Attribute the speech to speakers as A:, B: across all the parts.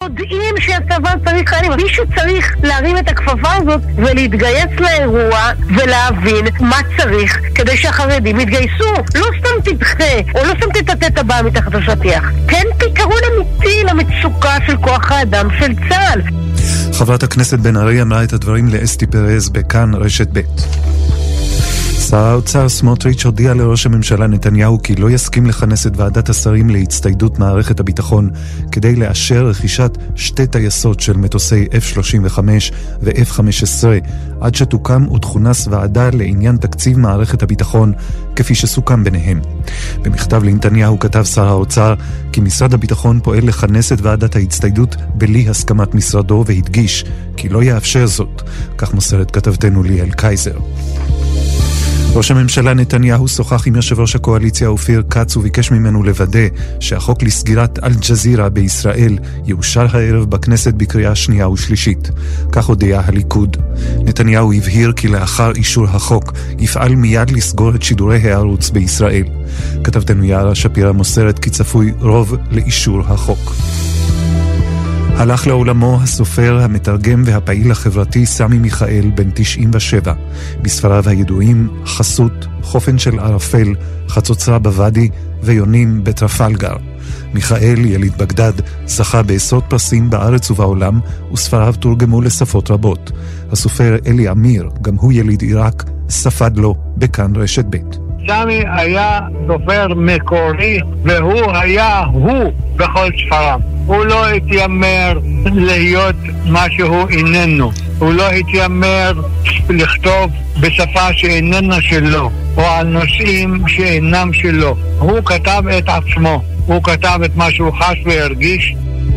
A: יודעים שהצבא צריך חיילים. מישהו צריך להרים את הכפפה הזאת ולהתגייס לאירוע ולהבין מה צריך כדי שהחרדים יתגייסו. לא סתם תדחה, או לא סתם תטטה את הבאה מתחת לשטיח. כן פתרון אמיתי למצוקה של כוח האדם של צה"ל.
B: חברת הכנסת בן ארי אמרה את הדברים לאסתי פרז בכאן רשת ב'. שר האוצר סמוטריץ' הודיע לראש הממשלה נתניהו כי לא יסכים לכנס את ועדת השרים להצטיידות מערכת הביטחון כדי לאשר רכישת שתי טייסות של מטוסי F-35 ו-F-15 עד שתוקם ותכונס ועדה לעניין תקציב מערכת הביטחון כפי שסוכם ביניהם. במכתב לנתניהו כתב שר האוצר כי משרד הביטחון פועל לכנס את ועדת ההצטיידות בלי הסכמת משרדו והדגיש כי לא יאפשר זאת. כך מוסרת כתבתנו ליאל קייזר. ראש הממשלה נתניהו שוחח עם יושב ראש הקואליציה אופיר כץ וביקש ממנו לוודא שהחוק לסגירת אל-ג'זירה בישראל יאושר הערב בכנסת בקריאה שנייה ושלישית. כך הודיע הליכוד. נתניהו הבהיר כי לאחר אישור החוק יפעל מיד לסגור את שידורי הערוץ בישראל. כתבתנו יערה שפירא מוסרת כי צפוי רוב לאישור החוק. הלך לעולמו הסופר, המתרגם והפעיל החברתי סמי מיכאל, בן 97. בספריו הידועים חסות, חופן של ערפל, חצוצרה בוואדי ויונים בטרפלגר. מיכאל, יליד בגדד, זכה בעשרות פרסים בארץ ובעולם, וספריו תורגמו לשפות רבות. הסופר אלי אמיר, גם הוא יליד עיראק, ספד לו בכאן רשת ב'.
C: סמי היה סופר מקורי, והוא היה הוא בכל ספריו. הוא לא התיימר להיות מה שהוא איננו. הוא לא התיימר לכתוב בשפה שאיננה שלו, או על נושאים שאינם שלו. הוא כתב את עצמו. הוא כתב את מה שהוא חש והרגיש.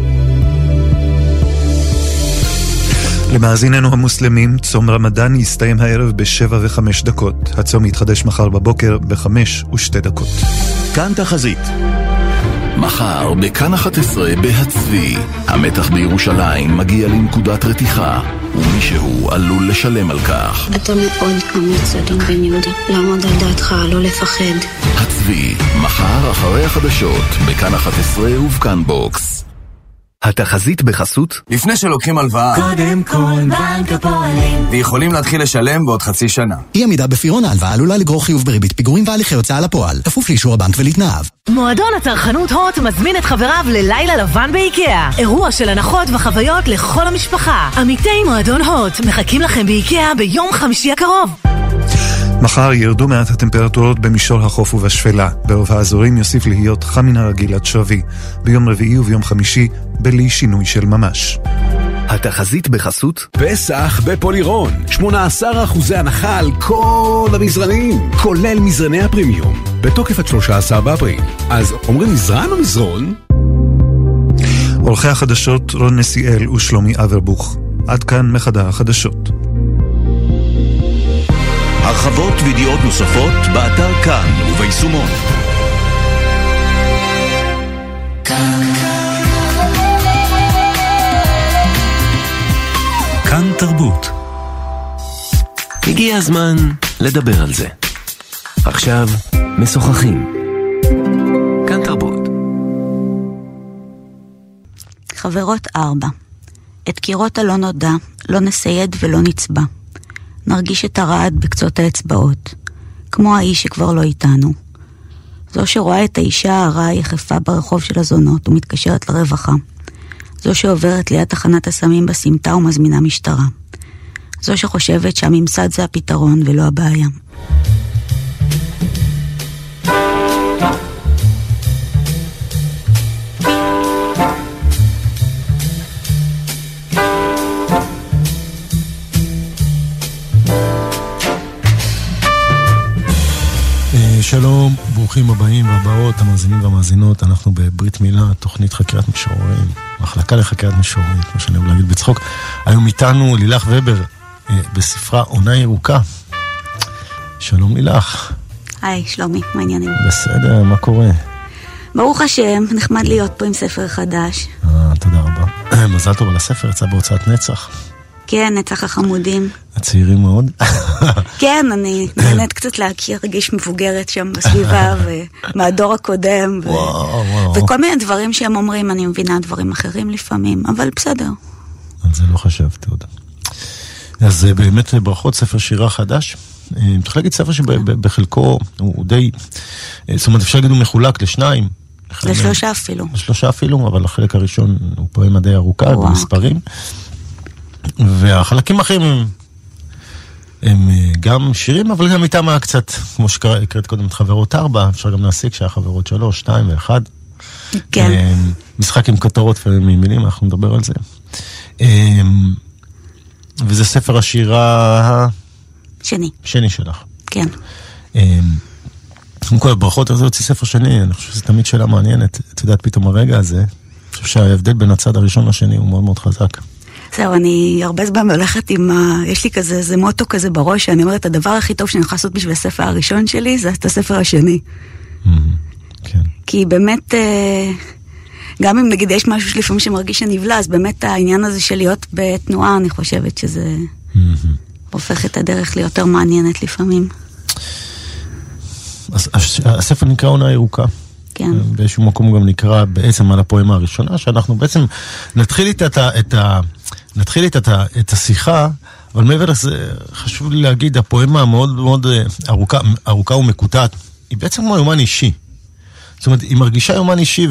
B: למאזיננו המוסלמים, צום רמדאן יסתיים הערב ב7:05. הצום יתחדש מחר בבוקר ב5:02.
D: כאן תחזית. מחר בכאן 11 בהצבי. המתח בירושלים מגיע לנקודת רתיחה, ומישהו עלול לשלם על כך.
E: אתה מאוד אמיץ, אדון בן יהודה. לעמוד על דעתך, לא לפחד.
D: הצבי, מחר אחרי החדשות, בכאן 11 ובכאן בוקס. התחזית בחסות?
F: לפני שלוקחים הלוואה,
G: קודם כל בנק הפועלים,
F: ויכולים להתחיל לשלם בעוד חצי שנה.
H: אי עמידה בפירעון ההלוואה עלולה לגרור חיוב בריבית פיגורים והליכי הוצאה לפועל, כפוף לאישור הבנק ולתנאיו.
I: מועדון הצרכנות הוט מזמין את חבריו ללילה לבן באיקאה. אירוע של הנחות וחוויות לכל המשפחה. עמיתי מועדון הוט מחכים לכם באיקאה ביום חמישי הקרוב.
B: מחר ירדו מעט הטמפרטורות במישור החוף ובשפלה. ברוב האזורים יוסיף להיות חם מן הרגיל עד שבי. ביום רביעי וביום חמישי בלי שינוי של ממש.
D: התחזית בחסות
J: פסח בפולירון, 18% הנחה על כל המזרנים, כולל מזרני הפרימיום, בתוקף עד 13 באפריל. אז אומרים מזרן או מזרון?
B: עורכי החדשות רון נסיאל ושלומי אברבוך. עד כאן מחדר החדשות.
D: הרחבות וידיעות נוספות באתר כאן וביישומון.
K: כאן תרבות. הגיע הזמן לדבר על זה. עכשיו משוחחים. כאן תרבות.
E: חברות 4. את קירות הלא נודע לא נסייד ולא נצבע. נרגיש את הרעד בקצות האצבעות, כמו האיש שכבר לא איתנו. זו שרואה את האישה הרעה היחפה ברחוב של הזונות ומתקשרת לרווחה. זו שעוברת ליד תחנת הסמים בסמטה ומזמינה משטרה. זו שחושבת שהממסד זה הפתרון ולא הבעיה.
L: שלום, ברוכים הבאים והבאות, המאזינים והמאזינות. אנחנו בברית מילה, תוכנית חקירת משוררים, מחלקה לחקירת משוררים, כמו שאני אוהב להגיד בצחוק. היום איתנו לילך ובר, בספרה עונה ירוקה. שלום לילך.
E: היי, שלומי, מה העניינים?
L: בסדר, מה קורה?
E: ברוך השם, נחמד להיות פה עם ספר חדש.
L: תודה רבה. מזל טוב על הספר, יצא בהוצאת נצח.
E: כן, נצח החמודים.
L: הצעירים מאוד.
E: כן, אני נהנית קצת להרגיש מבוגרת שם בסביבה, ומהדור הקודם, וכל מיני דברים שהם אומרים, אני מבינה דברים אחרים לפעמים, אבל בסדר.
L: על זה לא חשבתי עוד. אז באמת ברכות, ספר שירה חדש. תוכל להגיד ספר שבחלקו הוא די, זאת אומרת אפשר להגיד הוא מחולק לשניים.
E: לשלושה אפילו.
L: לשלושה אפילו, אבל החלק הראשון הוא פואמה די ארוכה, במספרים. והחלקים האחרים הם גם שירים, אבל גם איתם קצת, כמו שקראת קודם את חברות 4, אפשר גם להסיק שהיה חברות 3, 2 ו1.
E: כן.
L: משחק עם כותרות ומילים, אנחנו נדבר על זה. וזה ספר השירה שני שלך.
E: כן.
L: עם כל הברכות, איך זה יוצא ספר שני? אני חושב שזו תמיד שאלה מעניינת. את יודעת, פתאום הרגע הזה, אני חושב שההבדל בין הצד הראשון לשני הוא מאוד מאוד חזק.
E: זהו, אני הרבה זמן הולכת עם יש לי כזה, איזה מוטו כזה בראש, שאני אומרת, הדבר הכי טוב שאני יכולה לעשות בשביל הספר הראשון שלי, זה את הספר השני.
L: כן.
E: כי באמת, גם אם נגיד יש משהו שלפעמים שמרגיש שנבלה, אז באמת העניין הזה של להיות בתנועה, אני חושבת שזה הופך את הדרך ליותר מעניינת לפעמים.
L: הספר נקרא עונה ירוקה.
E: כן.
L: באיזשהו מקום הוא גם נקרא בעצם על הפואמה הראשונה, שאנחנו בעצם נתחיל איתה את השיחה, אבל מעבר לזה חשוב לי להגיד, הפואמה המאוד מאוד ארוכה ומקוטעת, היא בעצם כמו יומן אישי. זאת אומרת, היא מרגישה יומן אישי,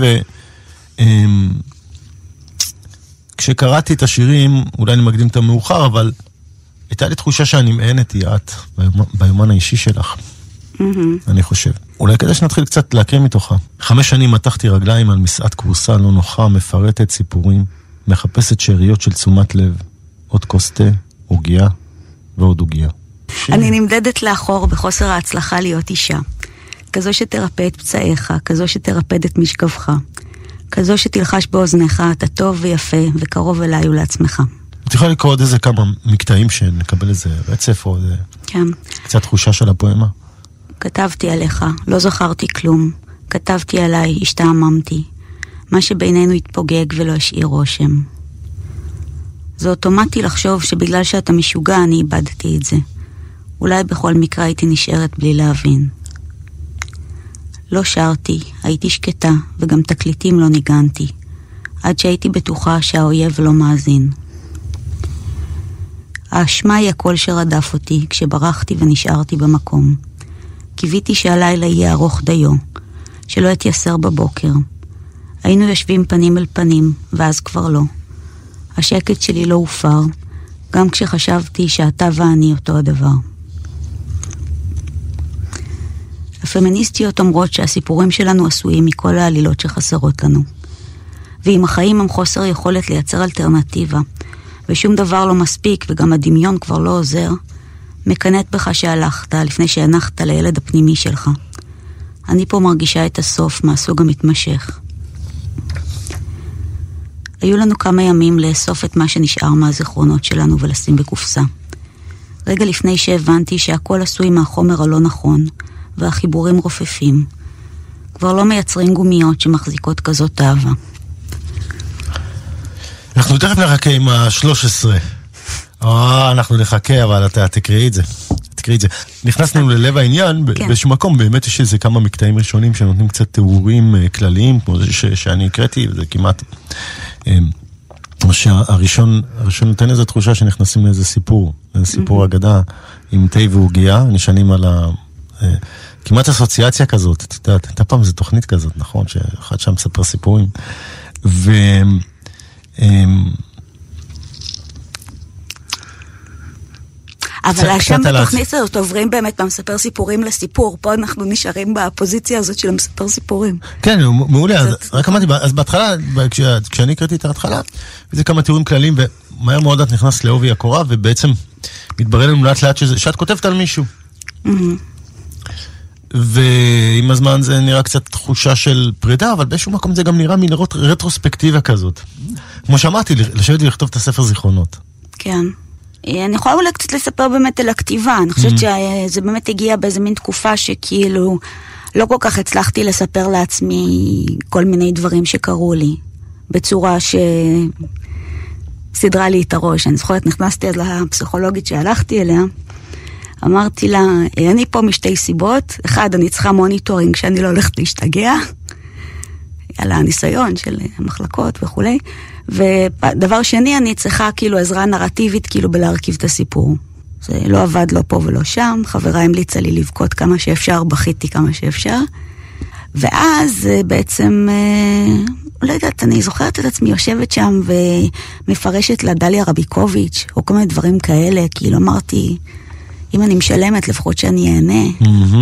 L: כשקראתי את השירים, אולי אני מקדים את המאוחר, אבל הייתה לי תחושה שאני מענת את ביומן האישי שלך. אני חושב. אולי כדי שנתחיל קצת להקריא מתוכה. 5 שנים מתחתי רגליים על מסעת כורסה לא נוחה, מפרטת סיפורים, מחפשת שאריות של תשומת לב, עוד קוסטה, עוגיה ועוד עוגיה.
E: אני נמדדת לאחור בחוסר ההצלחה להיות אישה. כזו שתרפא את פצעיך, כזו שתרפד את משכבך, כזו שתלחש באוזניך, אתה טוב ויפה וקרוב אליי ולעצמך.
L: את יכולה לקרוא עוד איזה כמה מקטעים שנקבל איזה רצף או איזה...
E: כן.
L: קצת תחושה של הפואמה.
E: כתבתי עליך, לא זכרתי כלום. כתבתי עליי, השתעממתי. מה שבינינו התפוגג ולא השאיר רושם. זה אוטומטי לחשוב שבגלל שאתה משוגע אני איבדתי את זה. אולי בכל מקרה הייתי נשארת בלי להבין. לא שרתי, הייתי שקטה, וגם תקליטים לא ניגנתי. עד שהייתי בטוחה שהאויב לא מאזין. האשמה היא הקול שרדף אותי כשברחתי ונשארתי במקום. קיוויתי שהלילה יהיה ארוך דיו, שלא אתייסר בבוקר. היינו יושבים פנים אל פנים, ואז כבר לא. השקט שלי לא הופר, גם כשחשבתי שאתה ואני אותו הדבר. הפמיניסטיות אומרות שהסיפורים שלנו עשויים מכל העלילות שחסרות לנו. ואם החיים הם חוסר יכולת לייצר אלטרנטיבה, ושום דבר לא מספיק וגם הדמיון כבר לא עוזר, מקנאת בך שהלכת לפני שהנחת לילד הפנימי שלך. אני פה מרגישה את הסוף מהסוג המתמשך. היו לנו כמה ימים לאסוף את מה שנשאר מהזיכרונות שלנו ולשים בקופסה. רגע לפני שהבנתי שהכל עשוי מהחומר הלא נכון, והחיבורים רופפים. כבר לא מייצרים גומיות שמחזיקות כזאת אהבה.
L: אנחנו תכף נחכה עם ה-13. אנחנו נחכה, אבל אתה תקראי את זה. נכנסנו ללב העניין, באיזשהו מקום באמת יש איזה כמה מקטעים ראשונים שנותנים קצת תיאורים כלליים, כמו זה שאני הקראתי, וזה כמעט... הראשון נותן איזו תחושה שנכנסים לאיזה סיפור, אגדה עם תה ועוגיה, נשענים על כמעט אסוציאציה כזאת, את יודעת, הייתה פעם איזו תוכנית כזאת, נכון? שאחד שם מספר סיפורים.
E: אבל שם בתוכנית הזאת עוברים באמת במספר סיפורים לסיפור, פה אנחנו נשארים בפוזיציה הזאת של המספר סיפורים.
L: כן, מעולה, רק אמרתי, אז בהתחלה, כשאני הקראתי את ההתחלה, זה כמה תיאורים כלליים, ומהר מאוד את נכנס לעובי הקורה, ובעצם מתברר לנו לאט לאט שאת כותבת על מישהו. ועם הזמן זה נראה קצת תחושה של פרידה, אבל באיזשהו מקום זה גם נראה מין רטרוספקטיבה כזאת. כמו שאמרתי, לשבת ולכתוב את הספר זיכרונות.
E: כן. אני יכולה אולי קצת לספר באמת על הכתיבה. אני חושבת שזה באמת הגיע באיזה מין תקופה שכאילו לא כל כך הצלחתי לספר לעצמי כל מיני דברים שקרו לי. בצורה סדרה לי את הראש. אני זוכרת, נכנסתי אז לפסיכולוגית שהלכתי אליה, אמרתי לה, אני פה משתי סיבות. אחד, אני צריכה מוניטורינג שאני לא הולכת להשתגע, על הניסיון של המחלקות וכו'. ודבר שני, אני צריכה כאילו עזרה נרטיבית, כאילו בלהרכיב את הסיפור. זה לא עבד לא פה ולא שם, חברה המליצה לי לבכות כמה שאפשר, בכיתי כמה שאפשר. ואז בעצם, לא יודעת, אני זוכרת את עצמי יושבת שם ומפרשת לדליה רביקוביץ', או כל מיני דברים כאלה, כאילו אמרתי, אם אני משלמת, לפחות שאני אענה.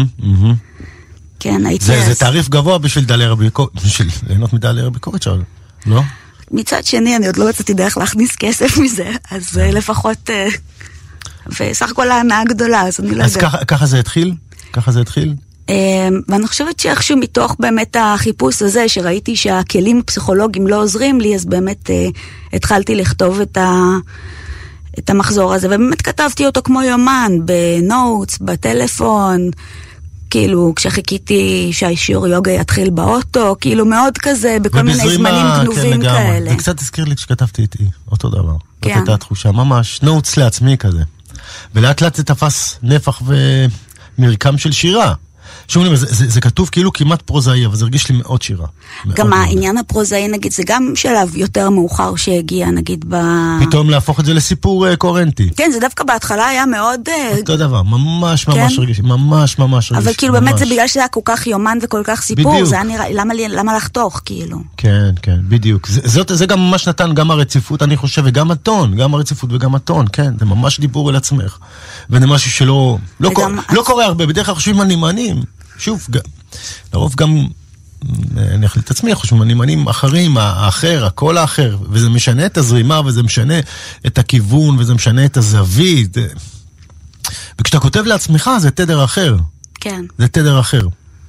E: כן, הייתי
L: זה תעריף גבוה בשביל דליה רביקוביץ', בשביל ליהנות מדליה רביקוביץ', לא?
E: מצד שני, אני עוד לא מצאתי דרך להכניס כסף מזה, אז לפחות, וסך הכל ההנאה גדולה, אז אני לא יודעת.
L: אז ככה זה התחיל? ככה זה התחיל?
E: ואני חושבת שאיכשהו מתוך באמת החיפוש הזה, שראיתי שהכלים הפסיכולוגיים לא עוזרים לי, אז באמת התחלתי לכתוב את המחזור הזה, ובאמת כתבתי אותו כמו יומן, בנוטס, בטלפון, כאילו כשחיכיתי שהשיעור יוגה יתחיל באוטו, כאילו מאוד כזה, בכל מיני זמנים גנובים כאלה.
L: זה קצת הזכיר לי כשכתבתי איתי, אותו דבר. זאת הייתה התחושה, ממש נוטס לעצמי כזה. ולאט לאט זה תפס נפח ומרקם של שירה. שומעים, זה כתוב כאילו כמעט פרוזאי, אבל זה הרגיש לי מאוד שירה.
E: גם העניין הפרוזאי, נגיד, זה גם שלב יותר מאוחר שהגיע, נגיד,
L: פתאום להפוך את זה לסיפור קורנטי.
E: כן, זה דווקא בהתחלה היה מאוד...
L: אותו דבר, ממש רגיש, ממש רגיש.
E: אבל כאילו באמת זה בגלל שזה היה כל כך יומן וכל כך סיפור, זה היה נראה, למה לחתוך, כאילו?
L: כן, בדיוק. זה גם ממש נתן, גם הרציפות, אני חושב, וגם הטון, גם הרציפות וגם הטון, כן, זה ממש דיבור אל עצמך. וזה משהו שלא קורה הרבה, בדרך כלל חושבים הנמענים. שוב, לרוב גם, אני אחליט את עצמי, חושבים הנמענים אחרים, האחר, הקול האחר, וזה משנה את הזרימה, וזה משנה את הכיוון, וזה משנה את הזווית. וכשאתה כותב לעצמך, זה תדר אחר.
E: כן.
L: זה תדר אחר.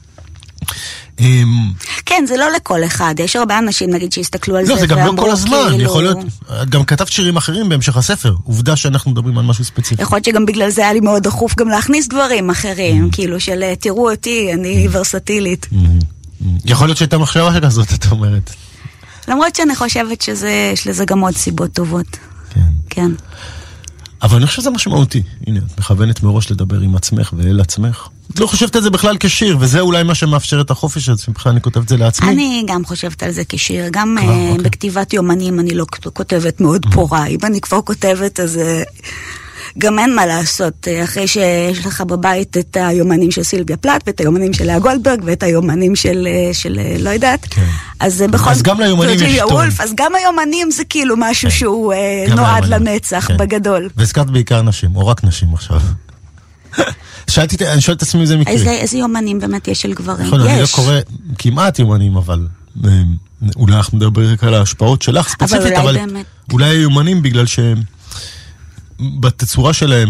E: כן, זה לא לכל אחד. יש הרבה אנשים, נגיד, שהסתכלו על זה.
L: לא, זה גם לא כל הזמן. יכול להיות, גם כתבת שירים אחרים בהמשך הספר. עובדה שאנחנו מדברים על משהו ספציפי.
E: יכול להיות שגם בגלל זה היה לי מאוד דחוף גם להכניס דברים אחרים. כאילו של, תראו אותי, אני ורסטילית.
L: יכול להיות שהייתה מחשבה שכזאת, את אומרת.
E: למרות שאני חושבת שיש לזה גם עוד סיבות טובות. כן.
L: אבל אני חושב שזה משמעותי. הנה, את מכוונת מראש לדבר עם עצמך ואל עצמך. את לא חושבת את זה בכלל כשיר, וזה אולי מה שמאפשר את החופש הזה, שבכלל אני כותבת את זה לעצמי.
E: אני גם חושבת על זה כשיר. גם בכתיבת יומנים אני לא כותבת מאוד פורה. אם אני כבר כותבת, אז גם אין מה לעשות. אחרי שיש לך בבית את היומנים של סילביה פלט, ואת היומנים של לאה גולדברג, ואת היומנים של לא יודעת. אז
L: גם ליומנים יש טון.
E: אז גם היומנים זה כאילו משהו שהוא נועד לנצח בגדול.
L: והזכרת בעיקר נשים, או רק נשים עכשיו. אני שואל את עצמי זה מקרה.
E: איזה יומנים באמת יש של גברים?
L: נכון, אני לא קורא כמעט יומנים, אבל אולי אנחנו נדבר רק על ההשפעות שלך ספציפית, אבל אולי יומנים בגלל שהם בתצורה שלהם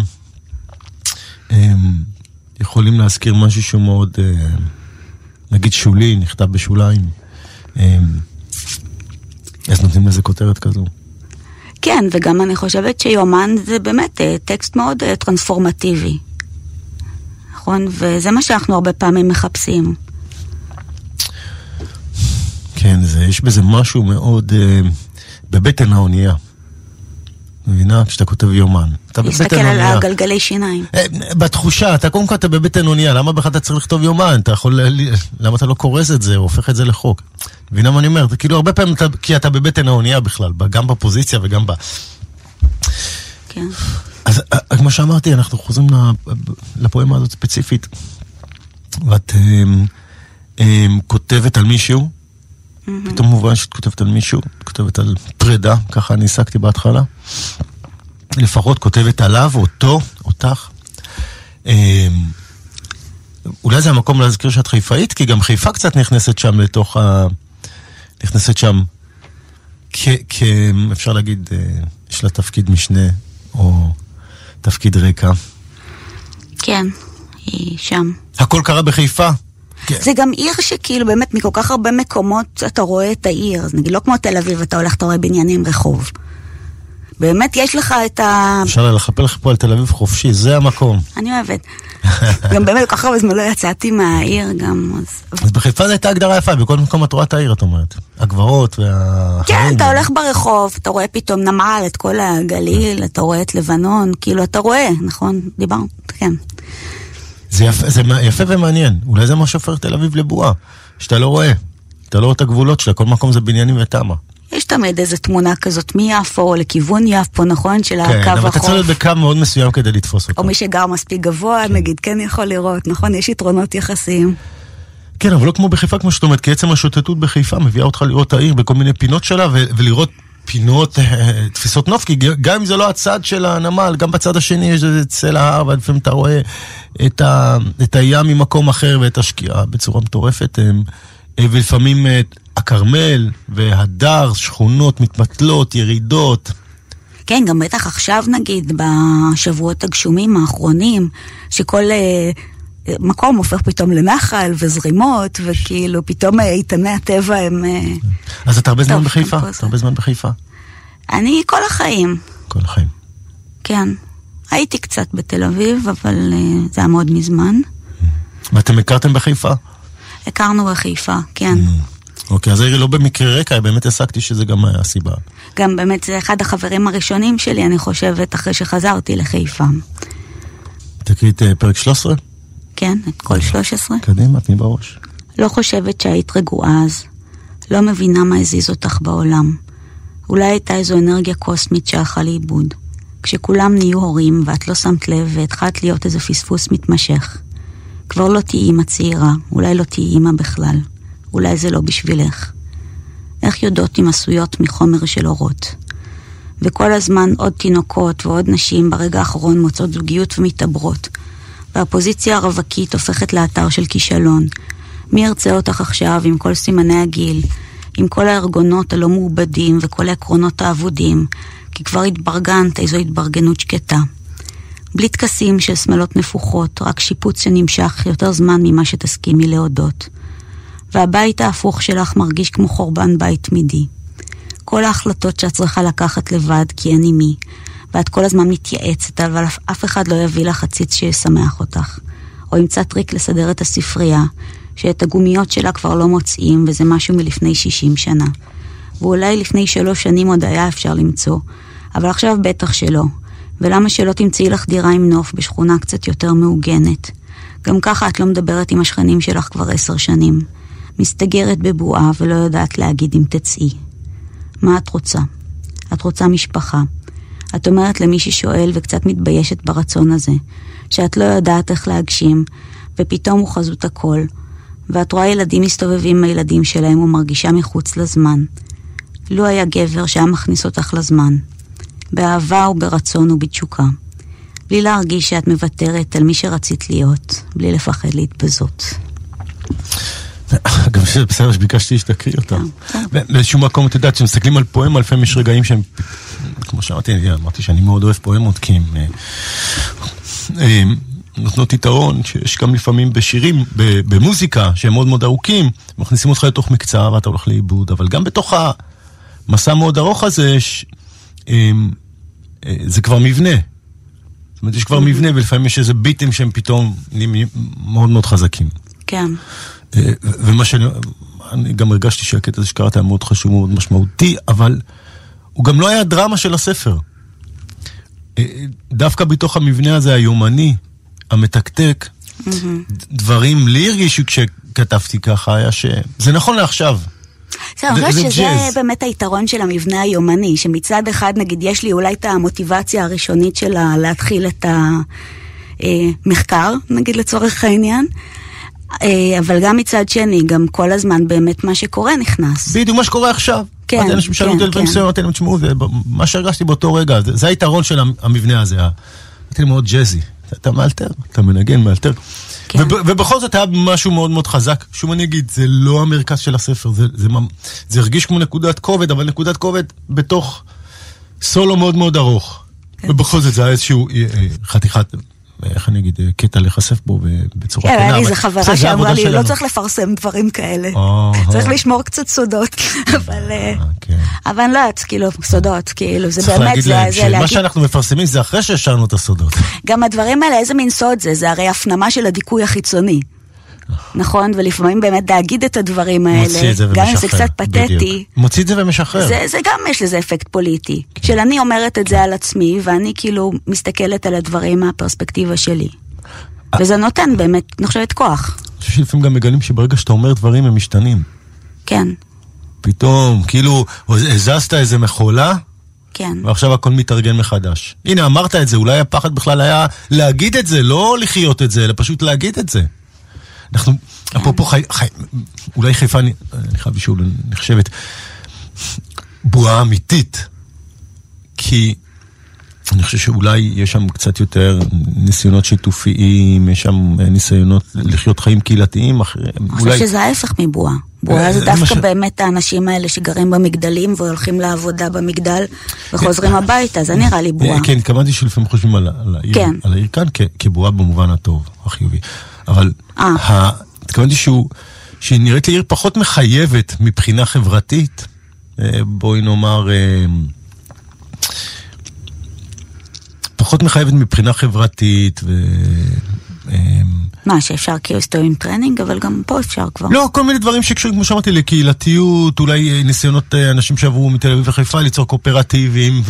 L: יכולים להזכיר משהו שהוא מאוד נגיד שולי, נכתב בשוליים, אז נותנים לזה כותרת כזו.
E: כן, וגם אני חושבת שיומן זה באמת טקסט מאוד טרנספורמטיבי, נכון? וזה מה שאנחנו הרבה פעמים מחפשים.
L: כן, יש בזה משהו מאוד בבטן האונייה. מבינה? כשאתה כותב יומן.
E: להסתכל על הגלגלי שיניים.
L: בתחושה, אתה קודם כל אתה בבטן אונייה, למה בכלל אתה צריך לכתוב יומן? למה אתה לא קורס את זה, או הופך את זה לחוק? מבינה מה אני אומר? כאילו הרבה פעמים, כי אתה בבטן האונייה בכלל, גם בפוזיציה וגם
E: כן.
L: אז כמו שאמרתי, אנחנו חוזרים לפואמה הזאת ספציפית, ואת כותבת על מישהו, פתאום מובן שאת כותבת על מישהו, כותבת על פרידה, ככה אני עסקתי בהתחלה. לפחות כותבת עליו, אותו, אותך. אולי זה המקום להזכיר שאת חיפאית, כי גם חיפה קצת נכנסת שם לתוך נכנסת שם, אפשר להגיד, יש לה תפקיד משנה, או תפקיד רקע.
E: כן, היא שם.
L: הכל קרה בחיפה?
E: זה גם עיר שכאילו באמת מכל כך הרבה מקומות אתה רואה את העיר, אז נגיד לא כמו תל אביב, אתה הולך, אתה רואה בניינים רחוב. באמת יש לך את
L: אפשר לחפל לך פה על תל אביב חופשי, זה המקום.
E: אני אוהבת. גם באמת כל כך הרבה זמן לא יצאתי מהעיר גם.
L: אז בחיפה זו הייתה הגדרה יפה, בכל מקום את רואה את העיר, את אומרת. הגברות והחיים.
E: כן, אתה הולך ברחוב, אתה רואה פתאום נמל, את כל הגליל, אתה רואה את לבנון, כאילו אתה רואה, נכון? דיברנו, כן.
L: זה יפה ומעניין. אולי זה מה שהופך תל אביב לבועה, שאתה לא רואה. אתה לא רואה את הגבולות שלה, כל מקום זה בניינים ותמה.
E: יש תמיד איזו תמונה כזאת מיפו או לכיוון יפו, נכון? של הקו החוף.
L: כן, אבל אתה צריך להיות בקו מאוד מסוים כדי לתפוס אותו.
E: או מי שגר מספיק גבוה, נגיד, כן יכול לראות, נכון? יש יתרונות יחסיים.
L: כן, אבל לא כמו בחיפה, כמו שאת אומרת, כי עצם השוטטות בחיפה מביאה אותך לראות את העיר בכל מיני פינות שלה, ולראות פינות, תפיסות נוף, כי גם אם זה לא הצד של הנמל, גם בצד השני יש איזה צל ההר, ולפעמים אתה רואה את הים ממקום אחר ואת השקיעה בצורה מטורפת, ולפעמים הקרמל והדר, שכונות, מתמטלות, ירידות.
E: כן, גם בטח עכשיו נגיד, בשבועות הגשומים האחרונים, שכל מקום הופך פתאום לנחל וזרימות, וכאילו פתאום איתני הטבע הם...
L: אז אתה הרבה זמן בחיפה? אתה הרבה זמן בחיפה?
E: אני כל החיים.
L: כל החיים.
E: כן. הייתי קצת בתל אביב, אבל זה היה מאוד מזמן.
L: ואתם הכרתם בחיפה?
E: הכרנו בחיפה, כן.
L: אוקיי, אז לא במקרה רקע, באמת עסקתי שזה גם הסיבה.
E: גם באמת זה אחד החברים הראשונים שלי, אני חושבת, אחרי שחזרתי לחיפה.
L: תקריא את פרק 13?
E: כן, את כל 13.
L: קדימה, תני בראש.
E: לא חושבת שהיית רגועה אז. לא מבינה מה הזיז אותך בעולם. אולי הייתה איזו אנרגיה קוסמית שהלכה לאיבוד. כשכולם נהיו הורים ואת לא שמת לב והתחלת להיות איזה פספוס מתמשך. כבר לא תהיי אמא צעירה, אולי לא תהיי אמא בכלל. אולי זה לא בשבילך. איך יודעות אם עשויות מחומר של אורות? וכל הזמן עוד תינוקות ועוד נשים ברגע האחרון מוצאות זוגיות ומתעברות. והפוזיציה הרווקית הופכת לאתר של כישלון. מי ירצה אותך עכשיו עם כל סימני הגיל, עם כל הארגונות הלא מעובדים וכל העקרונות העבודים, כי כבר התברגנת איזו התברגנות שקטה. בלי תקסים של סמלות נפוחות, רק שיפוץ שנמשך יותר זמן ממה שתסכימי להודות. והבית ההפוך שלך מרגיש כמו חורבן בית תמידי. כל ההחלטות שאת צריכה לקחת לבד כי אין מי, ואת כל הזמן מתייעצת, אבל אף אחד לא יביא לך הציץ שישמח אותך. או ימצא טריק לסדר את הספרייה, שאת הגומיות שלה כבר לא מוצאים, וזה משהו מלפני 60 שנה. ואולי לפני 3 שנים עוד היה אפשר למצוא, אבל עכשיו בטח שלא. ולמה שלא תמצאי לך דירה עם נוף בשכונה קצת יותר מעוגנת? גם ככה את לא מדברת עם השכנים שלך כבר 10 שנים. מסתגרת בבועה ולא יודעת להגיד אם תצאי. מה את רוצה? את רוצה משפחה. את אומרת למי ששואל וקצת מתביישת ברצון הזה, שאת לא יודעת איך להגשים, ופתאום הוא חזות הכל, ואת רואה ילדים מסתובבים מהילדים שלהם ומרגישה מחוץ לזמן. לו היה גבר שהיה מכניס אותך לזמן, באהבה וברצון ובתשוקה, בלי להרגיש שאת מוותרת על מי שרצית להיות, בלי לפחד להתבזות.
L: גם בסדר שביקשתי שתקריא אותה. באיזשהו מקום, את יודעת, שמסתכלים על פואמה, לפעמים יש רגעים שהם, כמו שאמרתי שאני מאוד אוהב פואמות, כי הם נותנות יתרון, שיש גם לפעמים בשירים, במוזיקה, שהם מאוד מאוד ארוכים, מכניסים אותך לתוך מקצוע, ואתה הולך לאיבוד, אבל גם בתוך המסע מאוד ארוך הזה, זה כבר מבנה. זאת אומרת, יש כבר מבנה, ולפעמים יש איזה ביטים שהם פתאום מאוד מאוד חזקים.
E: כן.
L: ומה שאני גם הרגשתי שהקטע הזה שקראת היה מאוד חשוב, מאוד משמעותי, אבל הוא גם לא היה דרמה של הספר. דווקא בתוך המבנה הזה היומני, המתקתק, דברים לי הרגישו כשכתבתי ככה, היה שזה נכון לעכשיו.
E: אני חושבת שזה באמת היתרון של המבנה היומני, שמצד אחד נגיד יש לי אולי את המוטיבציה הראשונית שלה להתחיל את המחקר, נגיד לצורך העניין, אבל גם מצד שני, גם כל הזמן באמת מה שקורה נכנס.
L: בדיוק, מה שקורה עכשיו.
E: כן, כן,
L: אנשים שאלו אותי על דברים מסוימים, אתם תשמעו, ומה שהרגשתי באותו רגע, זה היתרון של המבנה הזה. הייתי מאוד ג'זי. אתה מאלתר, אתה מנגן, מאלתר. ובכל זאת היה משהו מאוד מאוד חזק. שום אני אגיד, זה לא המרכז של הספר, זה הרגיש כמו נקודת כובד, אבל נקודת כובד בתוך סולו מאוד מאוד ארוך. ובכל זאת זה היה איזשהו חתיכת איך אני אגיד, קטע לחשף בו בצורה
E: כן, לי זה חברה שאמרה לי, לא צריך לפרסם דברים כאלה. צריך לשמור קצת סודות. אבל לא, כאילו, סודות, כאילו, זה באמת, זה להגיד...
L: מה שאנחנו מפרסמים זה אחרי שהשארנו את הסודות.
E: גם הדברים האלה, איזה מין סוד זה? זה הרי הפנמה של הדיכוי החיצוני. נכון, ולפעמים באמת להגיד את הדברים האלה, גם אם זה קצת פתטי.
L: מוציא את זה ומשחרר.
E: זה גם יש לזה אפקט פוליטי. שאני אומרת את זה על עצמי, ואני כאילו מסתכלת על הדברים מהפרספקטיבה שלי. וזה נותן באמת, אני חושבת, כוח.
L: אני חושב שלפעמים גם מגלים שברגע שאתה אומר דברים הם משתנים.
E: כן.
L: פתאום, כאילו, הזזת איזה מחולה,
E: כן.
L: ועכשיו הכל מתארגן מחדש. הנה, אמרת את זה, אולי הפחד בכלל היה להגיד את זה, לא לחיות את זה, אלא פשוט להגיד את זה. אנחנו, אפרופו אולי חיפה, אני חייב לשאול, נחשבת בועה אמיתית, כי אני חושב שאולי יש שם קצת יותר ניסיונות שיתופיים, יש שם ניסיונות לחיות חיים קהילתיים.
E: אני חושב שזה ההפך מבועה. בועה זה דווקא באמת האנשים האלה שגרים במגדלים והולכים לעבודה במגדל וחוזרים הביתה, זה נראה לי בועה.
L: כן, התכוונתי שלפעמים חושבים על העיר כאן כבועה במובן הטוב, החיובי. אבל התכוונתי שהיא נראית לעיר פחות מחייבת מבחינה חברתית, בואי נאמר, פחות מחייבת מבחינה חברתית
E: מה, שאפשר כאילו סטור עם טרנינג, אבל גם פה אפשר כבר.
L: לא, כל מיני דברים שקשורים, כמו שאמרתי, לקהילתיות, אולי ניסיונות אנשים שעברו מתל אביב וחיפה, ליצור קואופרטיבים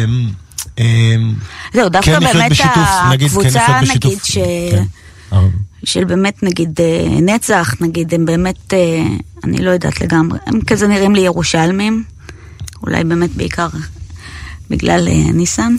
E: זהו, דווקא באמת הקבוצה, נגיד, של באמת, נגיד, נצח, נגיד, הם באמת, אני לא יודעת לגמרי, הם כזה נראים לי ירושלמים, אולי באמת בעיקר בגלל ניסן.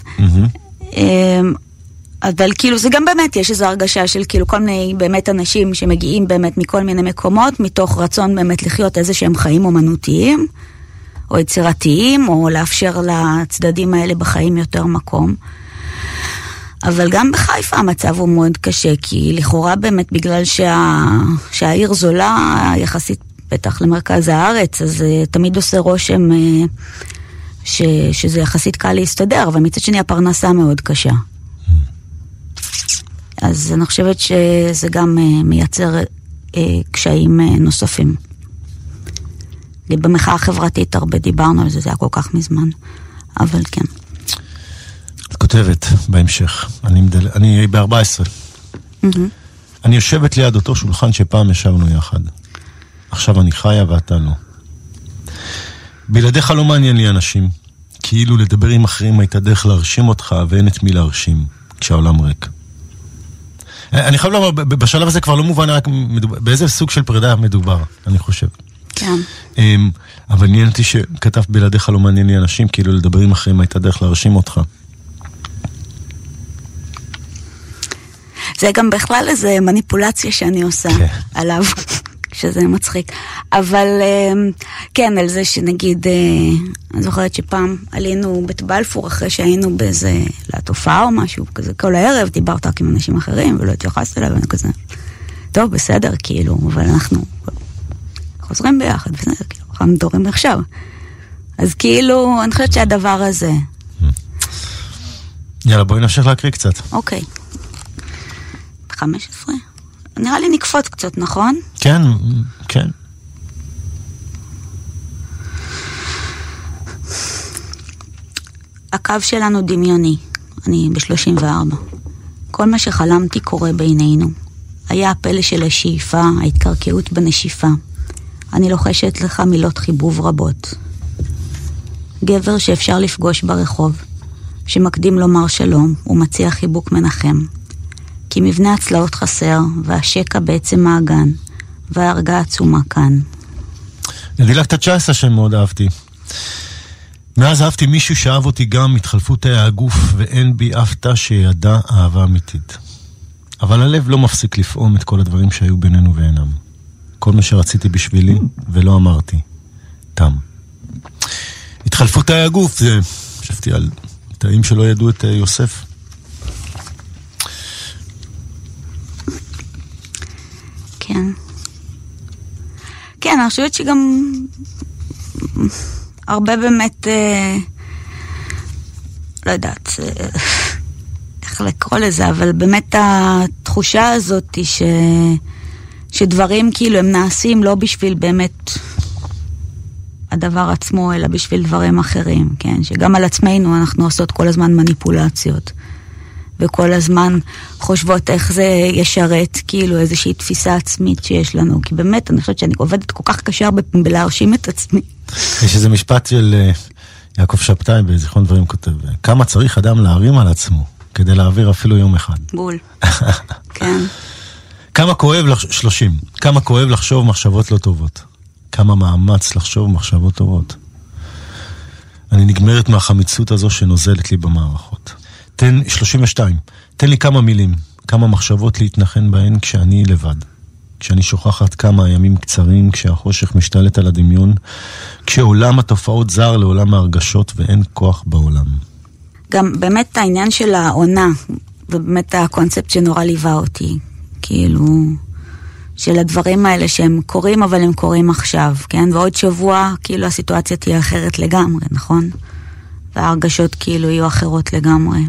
E: אבל כאילו זה גם באמת, יש איזו הרגשה של כאילו כל מיני באמת אנשים שמגיעים באמת מכל מיני מקומות, מתוך רצון באמת לחיות איזה שהם חיים אומנותיים, או יצירתיים, או לאפשר לצדדים האלה בחיים יותר מקום. אבל גם בחיפה המצב הוא מאוד קשה, כי לכאורה באמת בגלל שהעיר זולה יחסית בטח למרכז הארץ, אז תמיד עושה רושם שזה יחסית קל להסתדר, אבל מצד שני הפרנסה מאוד קשה. אז אני חושבת שזה גם מייצר קשיים נוספים. במחאה החברתית הרבה דיברנו על זה, זה היה כל כך מזמן, אבל כן.
L: את כותבת בהמשך, אני ב-14. אני יושבת ליד אותו שולחן שפעם ישבנו יחד. עכשיו אני חיה ואתה לא. בלעדיך לא מעניין לי אנשים. כאילו לדבר עם אחרים הייתה דרך להרשים אותך, ואין את מי להרשים, כשהעולם ריק. אני חייב לומר, בשלב הזה כבר לא מובן רק באיזה סוג של פרידה מדובר, אני חושב.
E: כן.
L: אבל עניינתי שכתבת בלעדיך לא מעניין לי אנשים, כאילו לדבר עם אחרים הייתה דרך להרשים אותך.
E: זה גם בכלל איזה מניפולציה שאני עושה עליו, שזה מצחיק. אבל כן, על זה שנגיד, אני זוכרת שפעם עלינו בית בלפור אחרי שהיינו באיזה לתופעה או משהו כזה, כל הערב דיברת רק עם אנשים אחרים ולא התייחסת אליו, ואני כזה, טוב, בסדר, כאילו, אבל אנחנו חוזרים ביחד, בסדר, כאילו, אנחנו מדברים עכשיו. אז כאילו, אני חושבת שהדבר הזה...
L: יאללה, בואי נמשיך להקריא קצת.
E: אוקיי. 15? נראה לי נקפות קצת, נכון?
L: כן, כן.
E: הקו שלנו דמיוני. אני ב-34. כל מה שחלמתי קורה בינינו. היה הפלא של השאיפה, ההתקרקעות בנשיפה. אני לוחשת לך מילות חיבוב רבות. גבר שאפשר לפגוש ברחוב, שמקדים לומר שלום ומציע חיבוק מנחם. כי מבנה הצלעות חסר, והשקע בעצם מעגן, וההרגעה עצומה כאן.
L: דילגת 19 שמאוד אהבתי. מאז אהבתי מישהו שאהב אותי גם, התחלפות היה הגוף, ואין בי אף תא שידע אהבה אמיתית. אבל הלב לא מפסיק לפעום את כל הדברים שהיו בינינו ואינם. כל מה שרציתי בשבילי, ולא אמרתי. תם. התחלפות היה הגוף, זה... חשבתי על תאים שלא ידעו את יוסף.
E: כן. כן, אני חושבת שגם הרבה באמת לא יודעת איך איך לקרוא לזה, אבל באמת התחושה הזאת היא שדברים כאילו הם נעשים לא בשביל באמת הדבר עצמו, אלא בשביל דברים אחרים, כן? שגם על עצמנו אנחנו עושות כל הזמן מניפולציות, וכל הזמן חושבות איך זה ישרת כאילו איזושהי תפיסה עצמית שיש לנו, כי באמת אני חושבת שאני עובדת כל כך קשה בלהרשים את עצמי.
L: יש איזה משפט של יעקב שבתאי בזיכרון דברים כותב, כמה צריך אדם להרים על עצמו כדי להעביר אפילו יום אחד.
E: בול. כן.
L: כמה כואב לחשוב מחשבות לא טובות. כמה מאמץ לחשוב מחשבות טובות. אני נגמרת מהחמיצות הזו שנוזלת לי במערכות. 32. תן לי כמה מילים, כמה מחשבות להתנחן בהן כשאני לבד. כשאני שוכחת כמה ימים קצרים, כשהחושך משתלט על הדמיון, כשעולם התופעות זר לעולם ההרגשות ואין כוח בעולם.
E: גם באמת העניין של העונה, ובאמת הקונספט שנורא ליווה אותי, כאילו, של הדברים האלה שהם קורים, אבל הם קורים עכשיו, כן? ועוד שבוע, כאילו, הסיטואציה תהיה אחרת לגמרי, נכון? וההרגשות כאילו יהיו אחרות לגמרי.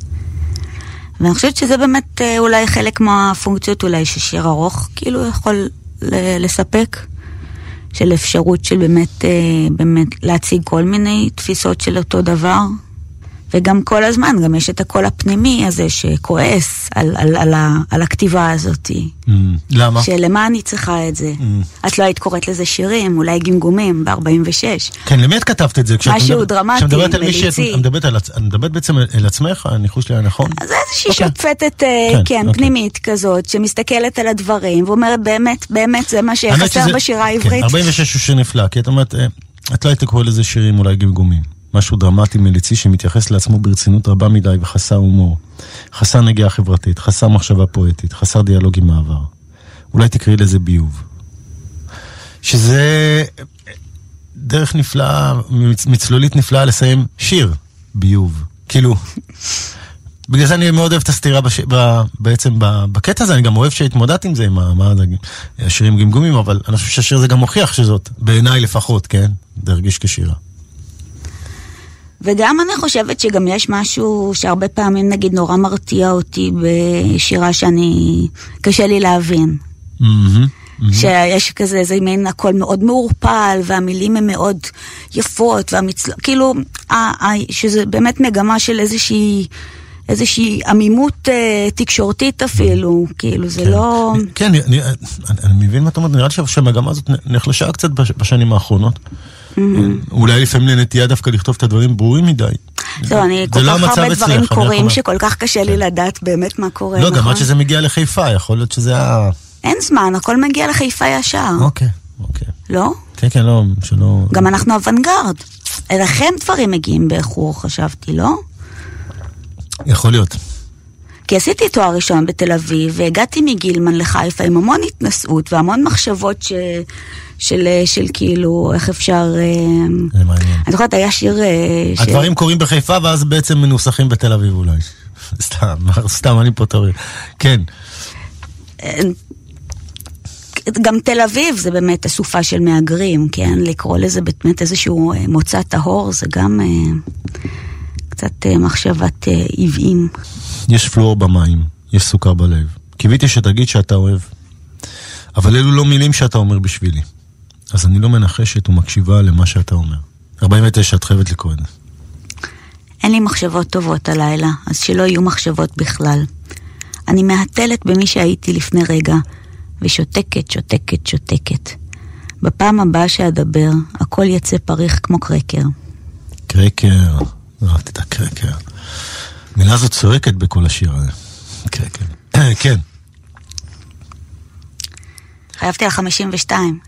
E: ואני חושבת שזה באמת אולי חלק מהפונקציות אולי ששיר ארוך כאילו יכול לספק, של אפשרות של באמת להציג כל מיני תפיסות של אותו דבר, וגם כל הזמן, גם יש את הקול הפנימי הזה שכועס על הכתיבה הזאת.
L: למה?
E: שלמה אני צריכה את זה? את לא היית קוראת לזה שירים, אולי גמגומים ב-46.
L: כן, למי את כתבת את זה?
E: משהו דרמטי, מליצי.
L: אני מדברת בעצם אל עצמך, הניחוש לי הנכון?
E: אז איזושהי שופטת, כן, פנימית כזאת, שמסתכלת על הדברים, ואומרת באמת זה מה שחסר בשירה העברית.
L: 46 הוא שיר נפלא, כי את אומרת, את לא היית קורא לזה שירים, אולי גמגומים. משהו דרמטי מליצי שמתייחס לעצמו ברצינות רבה מדי וחסר הומור, חסר נגיעה חברתית, חסר מחשבה פואטית, חסר דיאלוג עם העבר. אולי תקראי לזה ביוב. שזה דרך נפלאה, מצלולית נפלאה לסיים שיר ביוב. כאילו, בגלל זה אני מאוד אוהב את הסתירה בעצם בקטע הזה, אני גם אוהב שהתמודדת עם זה, עם השירים גמגומים, אבל אני חושב שהשיר זה גם מוכיח שזאת, בעיניי לפחות, כן? דרגיש כשירה.
E: וגם אני חושבת שגם יש משהו שהרבה פעמים נגיד נורא מרתיע אותי בשירה שאני קשה לי להבין. שיש כזה איזה מין הכל מאוד מעורפל והמילים הן מאוד יפות כאילו שזה באמת מגמה של איזושהי עמימות תקשורתית אפילו, כאילו זה לא...
L: כן, אני מבין מה אתה אומר, נראה לי שהמגמה הזאת נחלשה קצת בשנים האחרונות. אולי לפעמים לנטייה דווקא לכתוב את הדברים ברורים מדי.
E: זהו, אני כל כך הרבה דברים קוראים שכל כך קשה לי לדעת באמת מה קורה.
L: לא, גם עד שזה מגיע לחיפה, יכול להיות שזה היה...
E: אין זמן, הכל מגיע לחיפה ישר.
L: אוקיי.
E: לא?
L: כן, לא, שלא...
E: גם אנחנו אוונגרד. אליכם דברים מגיעים באיחור, חשבתי, לא?
L: יכול להיות.
E: כי עשיתי תואר ראשון בתל אביב, והגעתי מגילמן לחיפה עם המון התנסות והמון מחשבות של כאילו, איך אפשר...
L: זה מעניין.
E: אני זוכרת, היה שיר...
L: הדברים קורים בחיפה, ואז בעצם מנוסחים בתל אביב אולי. סתם, אני פה תורי. כן.
E: גם תל אביב זה באמת אסופה של מהגרים, כן? לקרוא לזה באמת איזשהו מוצא טהור, זה גם קצת מחשבת עבעים.
L: יש פלואור במים, יש סוכר בלב. קיוויתי שתגיד שאתה אוהב. אבל אלו לא מילים שאתה אומר בשבילי. אז אני לא מנחשת ומקשיבה למה שאתה אומר. 49, את חייבת לקרוא את זה.
E: אין לי מחשבות טובות הלילה, אז שלא יהיו מחשבות בכלל. אני מהטלת במי שהייתי לפני רגע, ושותקת, שותקת, שותקת. בפעם הבאה שאדבר, הכל יצא פריך כמו קרקר.
L: קרקר, ראיתי את הקרקר. מילה הזאת צועקת בכל השיר הזה. קרקר. כן.
E: חייבתי על 52.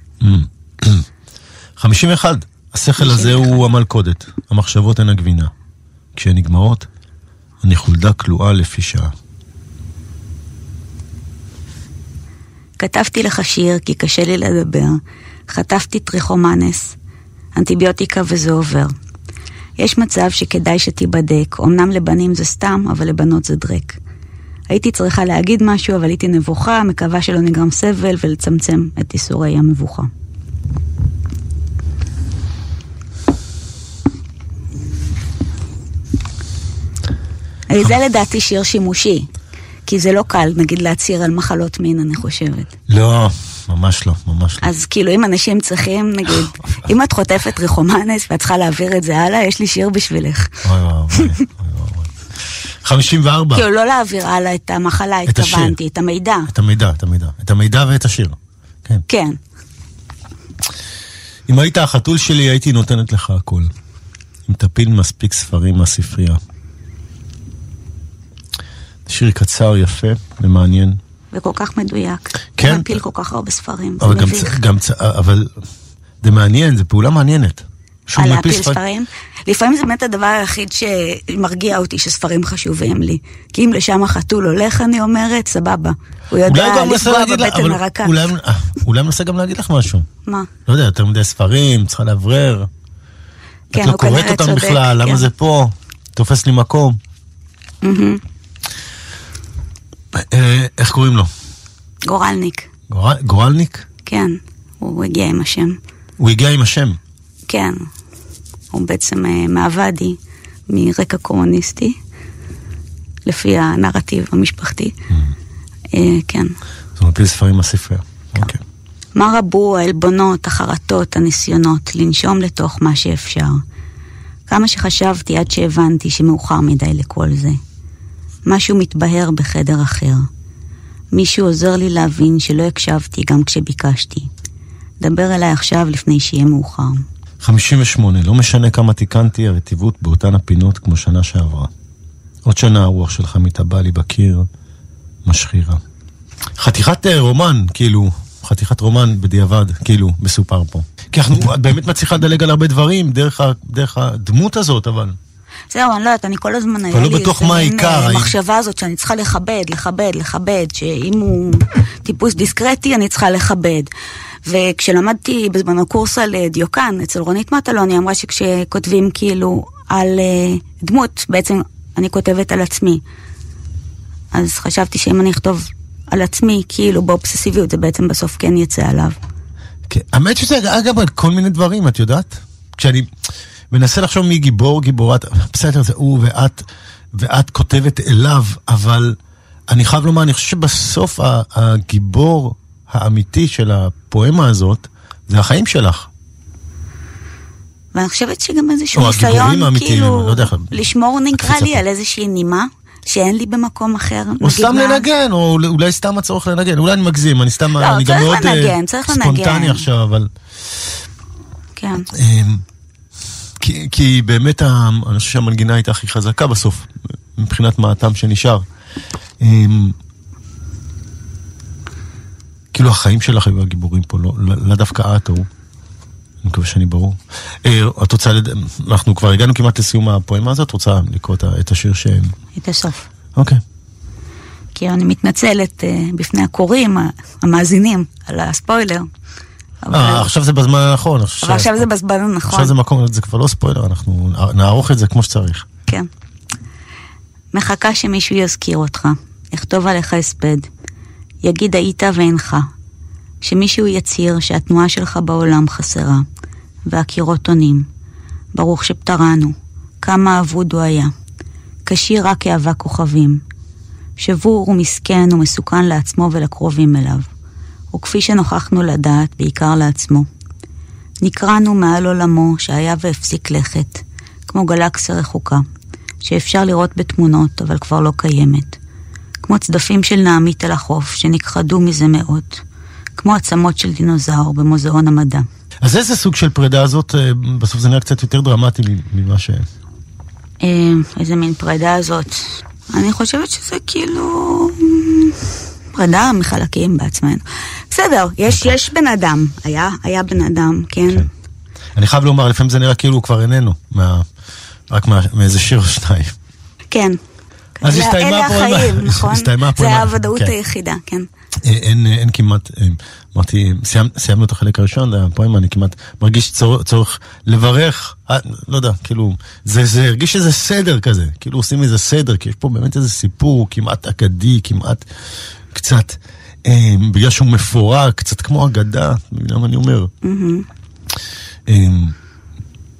L: 51. השכל הזה הוא המלכודת. המחשבות הן הגבינה. כשהן נגמרות, אני חולדה כלואה לפי שעה.
E: כתבתי לך שיר כי קשה לי לדבר. חטפתי טריכומנס, אנטיביוטיקה וזה עובר. יש מצב שכדאי שתיבדק. אמנם לבנים זה סתם, אבל לבנות זה דרק. הייתי צריכה להגיד משהו, אבל הייתי נבוכה, מקווה שלא נגרם סבל ולצמצם את איסורי המבוכה. זה לדעתי שיר שימושי, כי זה לא קל, נגיד, להצהיר על מחלות מין, אני חושבת.
L: לא, ממש לא, ממש לא.
E: אז כאילו, אם אנשים צריכים, נגיד, אם את חוטפת ריחומנס ואת צריכה להעביר את זה הלאה, יש לי שיר בשבילך.
L: אוי וואי. 54.
E: כאילו, לא להעביר הלאה את המחלה, התכוונתי, את המידע.
L: את המידע ואת השיר. כן.
E: כן.
L: אם היית החתול שלי, הייתי נותנת לך הכל. אם תפיל מספיק ספרים מהספרייה. שיר קצר, יפה ומעניין.
E: וכל כך מדויק.
L: כן.
E: הוא מפיל כל כך הרבה ספרים.
L: אבל זה מעניין, זה פעולה מעניינת.
E: על להפיל ספרים. לפעמים זה באמת הדבר היחיד שמרגיע אותי שספרים חשובים לי. כי אם לשם החתול הולך, אני אומרת, סבבה. הוא יודע לפגוע בבטן הרכה.
L: אולי מנסה גם להגיד לך משהו.
E: מה?
L: לא יודע, יותר מדי ספרים, צריכה להברר. את לא קוראת אותם בכלל, למה זה פה? תופס לי מקום. איך קוראים לו?
E: גורלניק.
L: גורלניק?
E: כן, הוא הגיע עם השם.
L: הוא הגיע עם השם?
E: כן. הוא בעצם מעבדי, מרקע קומוניסטי, לפי הנרטיב המשפחתי. כן.
L: זאת אומרת, ספרים מהספרייה. אוקיי.
E: מה רבו העלבונות, החרטות, הניסיונות, לנשום לתוך מה שאפשר. כמה שחשבתי עד שהבנתי שמאוחר מדי לכל זה. משהו מתבהר בחדר אחר. מישהו עוזר לי להבין שלא הקשבתי גם כשביקשתי. דבר אליי עכשיו לפני שיהיה מאוחר.
L: 58, לא משנה כמה תיקנתי, הרטיבות באותן הפינות כמו שנה שעברה. עוד שנה הרוח שלך מתאבא לי בקיר, משחירה. חתיכת רומן, כאילו, חתיכת רומן בדיעבד, כאילו, מסופר פה. כי את באמת מצליחה לדלג על הרבה דברים, דרך הדמות הזאת, אבל...
E: זהו, אני לא יודעת, אני כל הזמן היה לי מחשבה הזאת שאני צריכה לכבד, שאם הוא טיפוס דיסקרטי, אני צריכה לכבד. וכשלמדתי בזמן הקורס על דיוקן, אצל רונית מטלון, היא אמרה שכשכותבים כאילו על דמות, בעצם אני כותבת על עצמי. אז חשבתי שאם אני אכתוב על עצמי, כאילו באובססיביות, זה בעצם בסוף כן יצא עליו.
L: האמת שזה אגב על כל מיני דברים, את יודעת? כשאני מנסה לחשוב מי גיבור, גיבורת, בסדר, זה הוא ואת כותבת אליו, אבל אני חייב לומר, אני חושב שבסוף הגיבור האמיתי של הפואמה הזאת, זה החיים שלך.
E: ואני חושבת שגם איזשהו ניסיון, כאילו, לשמור נקרא לי על איזושהי נימה, שאין לי במקום אחר.
L: או סתם לנגן, או אולי סתם הצורך לנגן. אולי אני מגזים, אני סתם, אני גם מאוד ספונטני עכשיו, אבל...
E: כן.
L: כי באמת, אני חושב שהמנגינה הייתה הכי חזקה בסוף, מבחינת מה הטעם שנשאר. כאילו החיים שלך היו הגיבורים פה, לא דווקא את, אני מקווה שאני ברור. את רוצה, אנחנו כבר הגענו כמעט לסיום הפואמה הזאת, רוצה לקרוא את השיר שהם...
E: את הסוף.
L: אוקיי.
E: כי אני מתנצלת בפני הקוראים, המאזינים, על הספוילר.
L: עכשיו זה בזמן הנכון.
E: אבל עכשיו זה בזמן הנכון.
L: עכשיו זה מקום, זה כבר לא ספוילר, אנחנו נערוך את זה כמו שצריך.
E: כן. מחכה שמישהו יזכיר אותך, יכתוב עליך הספד. יגיד היית ואינך, שמישהו יציר שהתנועה שלך בעולם חסרה, והקירות עונים. ברוך שפטרנו, כמה אבוד הוא היה. קשיר רק כאבק כוכבים. שבור ומסכן ומסוכן לעצמו ולקרובים אליו. וכפי שנוכחנו לדעת, בעיקר לעצמו. נקרנו מעל עולמו שהיה והפסיק לכת, כמו גלקסיה רחוקה, שאפשר לראות בתמונות אבל כבר לא קיימת. כמו צדפים של נעמית על החוף שנכחדו מזה מאות, כמו עצמות של דינוזאור במוזיאון המדע.
L: אז איזה סוג של פרידה הזאת, בסוף זה נראה קצת יותר דרמטי ממה ש...
E: איזה מין פרידה הזאת? אני חושבת שזה כאילו... פרידה מחלקים בעצמנו. בסדר, יש בן אדם, היה בן אדם, כן?
L: אני חייב לומר, לפעמים זה נראה כאילו הוא כבר איננו, רק מאיזה שיר או שניים.
E: כן.
L: אז הסתיימה פה,
E: אלה החיים, נכון? זה הוודאות היחידה, כן.
L: אין כמעט, אמרתי, סיימנו את החלק הראשון, הפואמה, אני כמעט מרגיש צורך לברך, לא יודע, כאילו, זה הרגיש איזה סדר כזה, כאילו עושים איזה סדר, כי יש פה באמת איזה סיפור כמעט אגדי, כמעט קצת, בגלל שהוא מפורק, קצת כמו אגדה, למה אני אומר?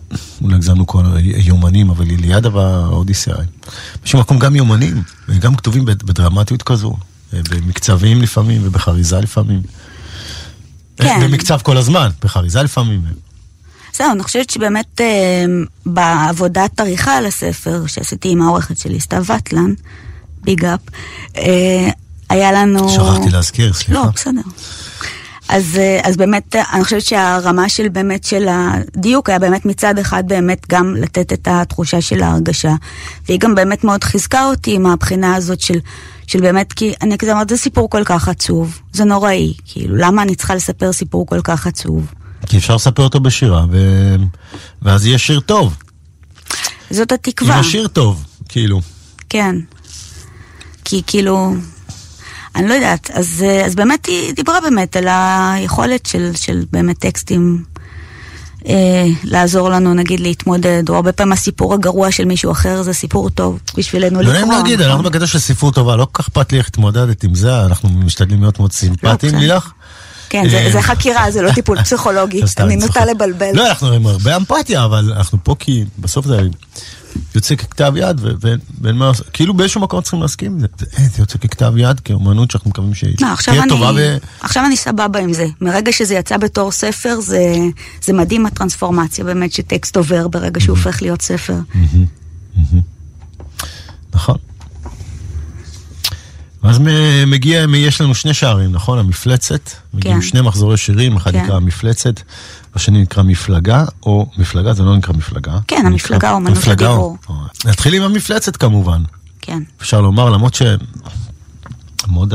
L: אולי הגזמנו כל יומנים, אבל ליד האודיסאה. בשום מקום גם יומנים, וגם כתובים בדרמטיות כזו, במקצבים לפעמים, ובחריזה לפעמים.
E: כן.
L: במקצב כל הזמן, בחריזה לפעמים.
E: זהו, אני חושבת שבאמת בעבודת עריכה על הספר, שעשיתי עם העורכת שלי, סתיו וטלן, ביג אפ, היה לנו...
L: שכחתי להזכיר, סליחה.
E: לא, בסדר. אז באמת, אני חושבת שהרמה של באמת של הדיוק היה באמת מצד אחד באמת גם לתת את התחושה של ההרגשה, והיא גם באמת מאוד חיזקה אותי עם הבחינה הזאת של באמת, כי אני כזה אומרת, זה סיפור כל כך עצוב, זה נוראי, כאילו, למה אני צריכה לספר סיפור כל כך עצוב?
L: כי אפשר לספר אותו בשירה, ואז יהיה שיר טוב.
E: זאת התקווה.
L: יהיה שיר טוב, כאילו.
E: כן. כי כאילו... אני לא יודעת, אז באמת היא דיברה באמת על היכולת של באמת טקסטים לעזור לנו, נגיד, להתמודד, או הרבה פעמים הסיפור הגרוע של מישהו אחר, זה סיפור טוב בשבילנו לקרוא.
L: לא נעים להגיד, אנחנו בקטע של סיפור טובה, לא כל כך פת לי איך תמודדת עם זה, אנחנו משתדלים להיות מאוד סימפטיים, לילך.
E: כן, זה חקירה, זה לא טיפול פסיכולוגי, אני נוטה לבלבל.
L: לא, אנחנו עם הרבה אמפתיה, אבל אנחנו פה כי בסוף זה יוצא ככתב יד, כאילו באיזשהו מקום צריכים להסכים, זה יוצא ככתב יד, כאומנות שאנחנו מקווים שתהיה טובה.
E: עכשיו אני סבבה עם זה. מרגע שזה יצא בתור ספר, זה מדהים הטרנספורמציה, באמת שטקסט עובר ברגע שהוא הופך להיות ספר.
L: נכון. אז מגיע, יש לנו שני שערים, נכון? המפלצת, מגיעים שני מחזורי שירים, אחד נקרא המפלצת, השני נקרא מפלגה, או מפלגה, זה לא נקרא מפלגה.
E: כן, המפלגה, אומנות הדיבור.
L: נתחיל עם המפלצת כמובן.
E: כן.
L: אפשר לומר, למרות מאוד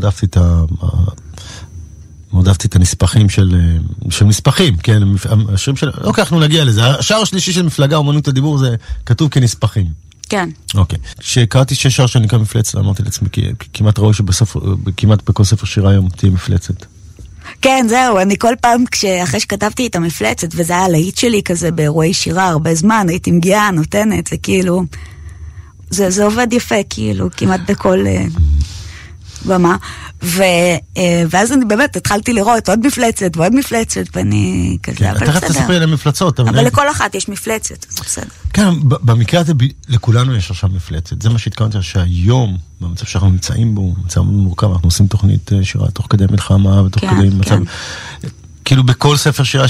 L: אהבתי את הנספחים של נספחים, כן, השירים של... אוקיי, אנחנו נגיע לזה. השער השלישי של מפלגה, אומנות הדיבור, זה כתוב כנספחים.
E: כן.
L: אוקיי. כשקראתי ששער שנקרא מפלצת, אמרתי לעצמי, כמעט ראוי כמעט בכל ספר שירה היום תהיה מפלצת.
E: כן, זהו, אני כל פעם, אחרי שכתבתי את המפלצת, וזה היה להיט שלי כזה באירועי שירה הרבה זמן, הייתי מגיעה, נותנת, זה כאילו, זה עובד יפה, כאילו, כמעט בכל במה, ואז אני באמת התחלתי לראות עוד מפלצת ועוד מפלצת, ואני כזה, אבל בסדר.
L: תכף תספרי על המפלצות.
E: אבל לכל אחת יש מפלצת, זה בסדר.
L: כן, במקרה הזה לכולנו יש עכשיו מפלצת. זה מה שהתכוונתי שהיום, במצב שאנחנו נמצאים בו, מצב מורכב, אנחנו עושים תוכנית שירה תוך כדי מלחמה ותוך כדי מצב... כאילו בכל ספר שירה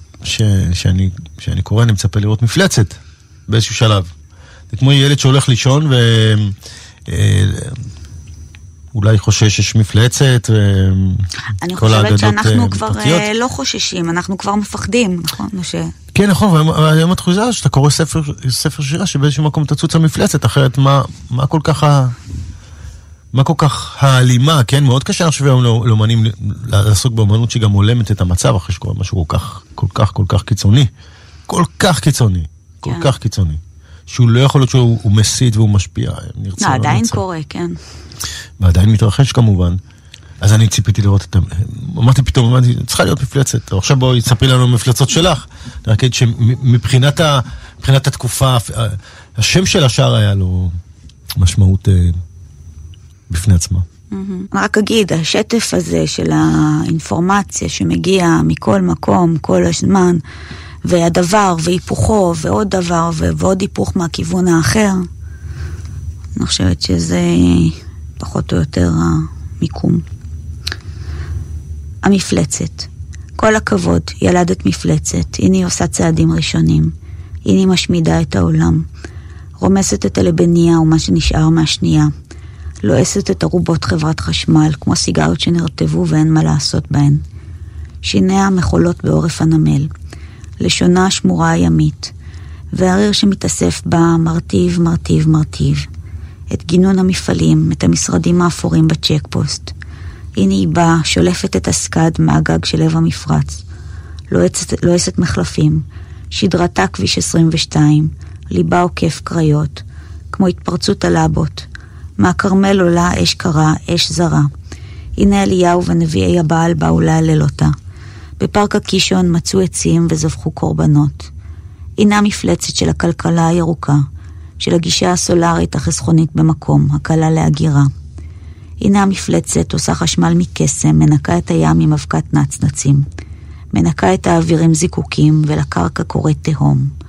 L: שאני קורא, אני מצפה לראות מפלצת באיזשהו שלב. זה כמו ילד שהולך לישון אולי חושש שיש מפלצת
E: אני חושבת שאנחנו כבר לא חוששים, אנחנו כבר מפחדים, נכון?
L: כן, נכון, והיום התחושה שאתה קורא ספר שירה שבאיזשהו מקום תצוץ המפלצת, אחרת מה כל כך האלימה, כן? מאוד קשה אני חושב היום לאומנים לעסוק באמנות שגם עולמת את המצב אחרי שקורה משהו כל כך קיצוני. כל כך קיצוני. שהוא לא יכול להיות שהוא מסית והוא משפיע.
E: עדיין קורה, כן.
L: ועדיין מתרחש כמובן. אז אני ציפיתי לראות אמרתי, צריכה להיות מפלצת. עכשיו בואי, תספרי לנו מפלצות שלך. אני רק אגיד שמבחינת התקופה, השם של השער היה לו משמעות בפני עצמה.
E: אני רק אגיד, השטף הזה של האינפורמציה שמגיע מכל מקום, כל הזמן, והדבר והיפוכו ועוד דבר ועוד היפוך מהכיוון האחר, אני חושבת שזה פחות או יותר המיקום. המפלצת. כל הכבוד, ילדת מפלצת. הנה היא עושה צעדים ראשונים. הנה היא משמידה את העולם. רומסת את הלבניה ומה שנשאר מהשנייה. לועסת את ערובות חברת חשמל, כמו סיגרות שנרטבו ואין מה לעשות בהן. שיניה מחולות בעורף הנמל. לשונה השמורה הימית. והריר שמתאסף בה מרטיב, מרטיב, מרטיב. את גינון המפעלים, את המשרדים האפורים בצ'קפוסט. הנה היא באה, שולפת את הסקד מהגג של לב המפרץ. לועסת מחלפים. שדרתה כביש 22. ליבה עוקף קריות. כמו התפרצות הלאבות. מהקרמל עולה אש קרה, אש זרה. הנה אליהו ונביאי הבעל באו להלל אותה. בפארק הקישון מצאו עצים וזבחו קורבנות. הנה המפלצת של הכלכלה הירוקה, של הגישה הסולרית החסכונית במקום, הקלה להגירה. הנה המפלצת עושה חשמל מקסם, מנקה את הים עם אבקת נצנצים. מנקה את האוויר עם זיקוקים ולקרקע קוראת תהום.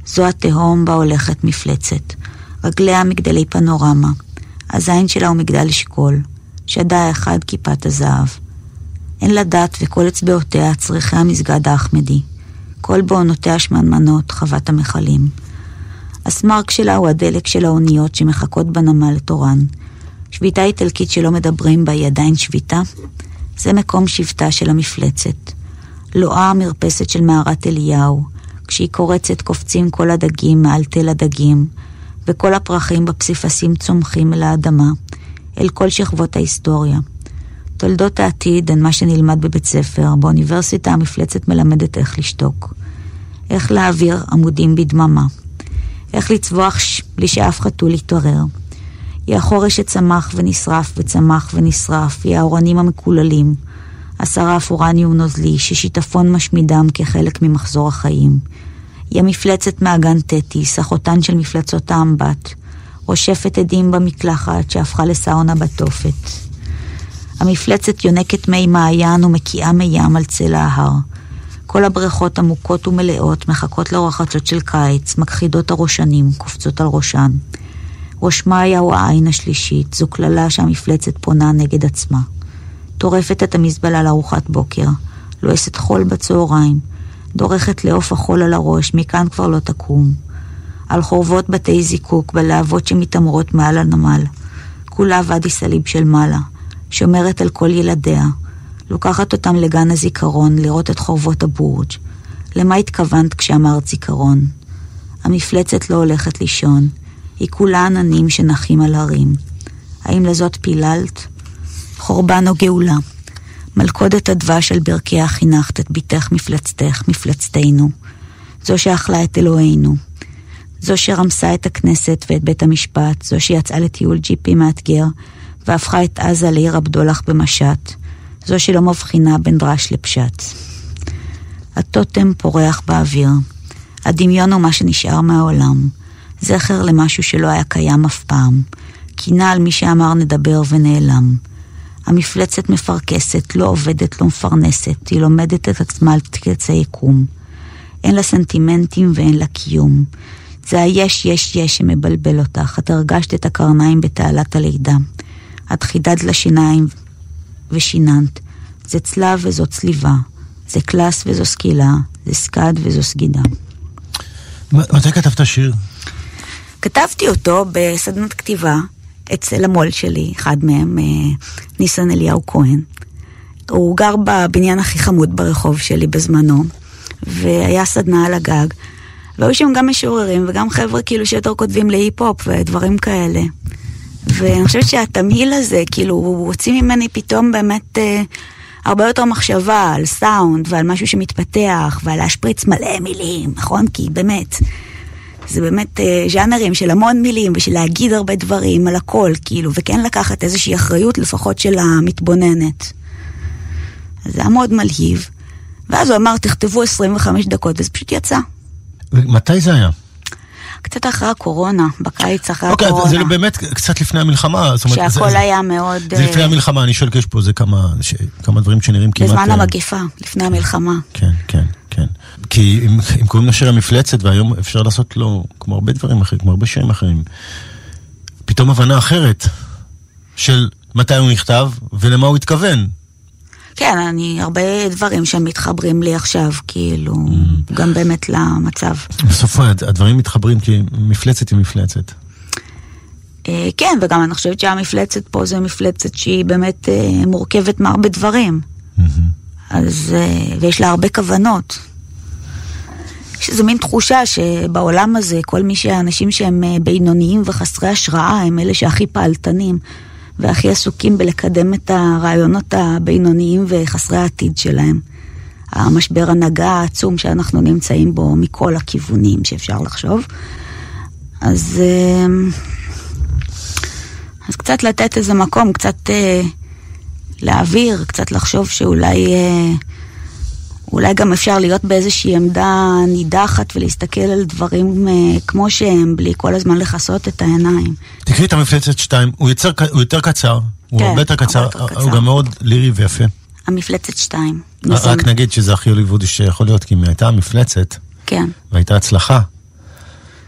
E: זו התהום בה הולכת מפלצת. רגליה מגדלי פנורמה. הזין שלה הוא מגדל אשכול. שדה אחד כיפת הזהב. אין לה דת וכל אצבעותיה צריכי המסגד האחמדי. כל בעונותיה שמנמנות חוות המחלים. הסמרק שלה הוא הדלק של האוניות שמחכות בנמל לתורן. שביתה איטלקית שלא מדברים בה היא עדיין שביתה. זה מקום שבטה של המפלצת. לואה המרפסת של מערת אליהו. כשהיא קורצת קופצים כל הדגים מעל תל הדגים, וכל הפרחים בפסיפסים צומחים אל האדמה, אל כל שכבות ההיסטוריה. תולדות העתיד הן מה שנלמד בבית ספר. באוניברסיטה המפלצת מלמדת איך לשתוק. איך להעביר עמודים בדממה. איך לצבוח בלי שאף חתול יתעורר. היא החורש שצמח ונשרף וצמח ונשרף. היא האורנים המקוללים. השרף אורניום נוזלי ששיטפון משמידם כחלק ממחזור החיים. היא המפלצת מהגן טטיס, אחותן של מפלצות האמבט. רושפת עדים במקלחת שהפכה לסאונה בתופת. המפלצת יונקת מי מעיין ומקיעה מים על צל ההר. כל הבריכות עמוקות ומלאות מחכות לרחצות של קיץ, מכחידות הראשנים, קופצות על ראשן. ראש מאיה הוא העין השלישית, זו כללה שהמפלצת פונה נגד עצמה. טורפת את המזבלה לארוחת בוקר, לועסת חול בצהריים, דורכת לעוף החול על הראש, מכאן כבר לא תקום. על חורבות בתי זיקוק, בלהבות שמתאמרות מעל הנמל. כולה ואדי סליב של מעלה, שומרת על כל ילדיה. לוקחת אותם לגן הזיכרון, לראות את חורבות הבורג'. למה התכוונת כשאמרת זיכרון? המפלצת לא הולכת לישון. היא כולה עננים שנחים על הרים. האם לזאת פיללת? חורבן או גאולה. מלכודת הדבש על ברכיה חינכת את ביתך מפלצתך, מפלצתנו. זו שאכלה את אלוהינו. זו שרמסה את הכנסת ואת בית המשפט. זו שיצאה לטיול ג'יפי מאתגר, והפכה את עזה לעיר הבדולח במשט. זו שלא מבחינה בין דרש לפשט. הטוטם פורח באוויר. הדמיון הוא מה שנשאר מהעולם. זכר למשהו שלא היה קיים אף פעם. קינה על מי שאמר נדבר ונעלם. המפלצת מפרקסת, לא עובדת, לא מפרנסת. היא לומדת את עצמה על קצה יקום. אין לה סנטימנטים ואין לה קיום. זה היש יש יש שמבלבל אותך. את הרגשת את הקרניים בתעלת הלידה. את חידדת לשיניים ושיננת. זה צלב וזו צליבה. זה קלאס וזו סקילה. זה סקד וזו סגידה.
L: מתי כתבת שיר?
E: כתבתי אותו בסדנת כתיבה אצל המול שלי, אחד מהם, ניסן אליהו כהן. הוא גר בבניין הכי חמוד ברחוב שלי בזמנו, והיה סדנה על הגג, והיו שם גם משוררים וגם חבר'ה כאילו שיותר כותבים להיפ-הופ ודברים כאלה. ואני חושבת שהתמהיל הזה, כאילו, הוא הוציא ממני פתאום באמת הרבה יותר מחשבה על סאונד ועל משהו שמתפתח ועל להשפריץ מלא מילים, נכון? כי באמת, זה באמת ז'אנרים של המון מילים ושל להגיד הרבה דברים על הכל, כאילו, וכן לקחת איזושהי אחריות לפחות של המתבוננת. אז זה היה מאוד מלהיב. ואז הוא אמר, תכתבו 25 דקות, וזה פשוט יצא.
L: ומתי זה היה?
E: קצת אחרי הקורונה, בקיץ אחרי הקורונה.
L: אוקיי, זה באמת קצת לפני המלחמה.
E: שהכל היה מאוד...
L: זה לפני המלחמה, אני שואל כי יש פה זה כמה דברים שנראים כמעט...
E: בזמן המגיפה, לפני המלחמה.
L: כן, כן, כן. כי אם קוראים לשיר המפלצת, והיום אפשר לעשות לו כמו הרבה דברים אחרים, כמו הרבה שירים אחרים, פתאום הבנה אחרת של מתי הוא נכתב ולמה הוא התכוון.
E: כן, הרבה דברים שמתחברים לי עכשיו, כאילו, גם באמת למצב.
L: בסוף הדברים מתחברים כי מפלצת היא מפלצת.
E: כן, וגם אני חושבת שהמפלצת פה זה מפלצת שהיא באמת מורכבת מהרבה דברים. אז, ויש לה הרבה כוונות. יש איזו מין תחושה שבעולם הזה, כל מי שהאנשים שהם בינוניים וחסרי השראה, הם אלה שהכי פעלתנים. והכי עסוקים בלקדם את הרעיונות הבינוניים וחסרי העתיד שלהם. המשבר הנהגה העצום שאנחנו נמצאים בו מכל הכיוונים שאפשר לחשוב. אז קצת לתת איזה מקום, קצת להעביר, קצת לחשוב שאולי גם אפשר להיות באיזושהי עמדה נידחת ולהסתכל על דברים כמו שהם, בלי כל הזמן לחסות את העיניים.
L: תקראי את המפלצת 2, הוא יותר קצר, הוא הרבה יותר קצר, הוא גם מאוד לירי ויפה.
E: המפלצת 2.
L: רק נגיד שזה הכי הוליוודי שיכול להיות, כי אם הייתה המפלצת,
E: כן.
L: והייתה הצלחה,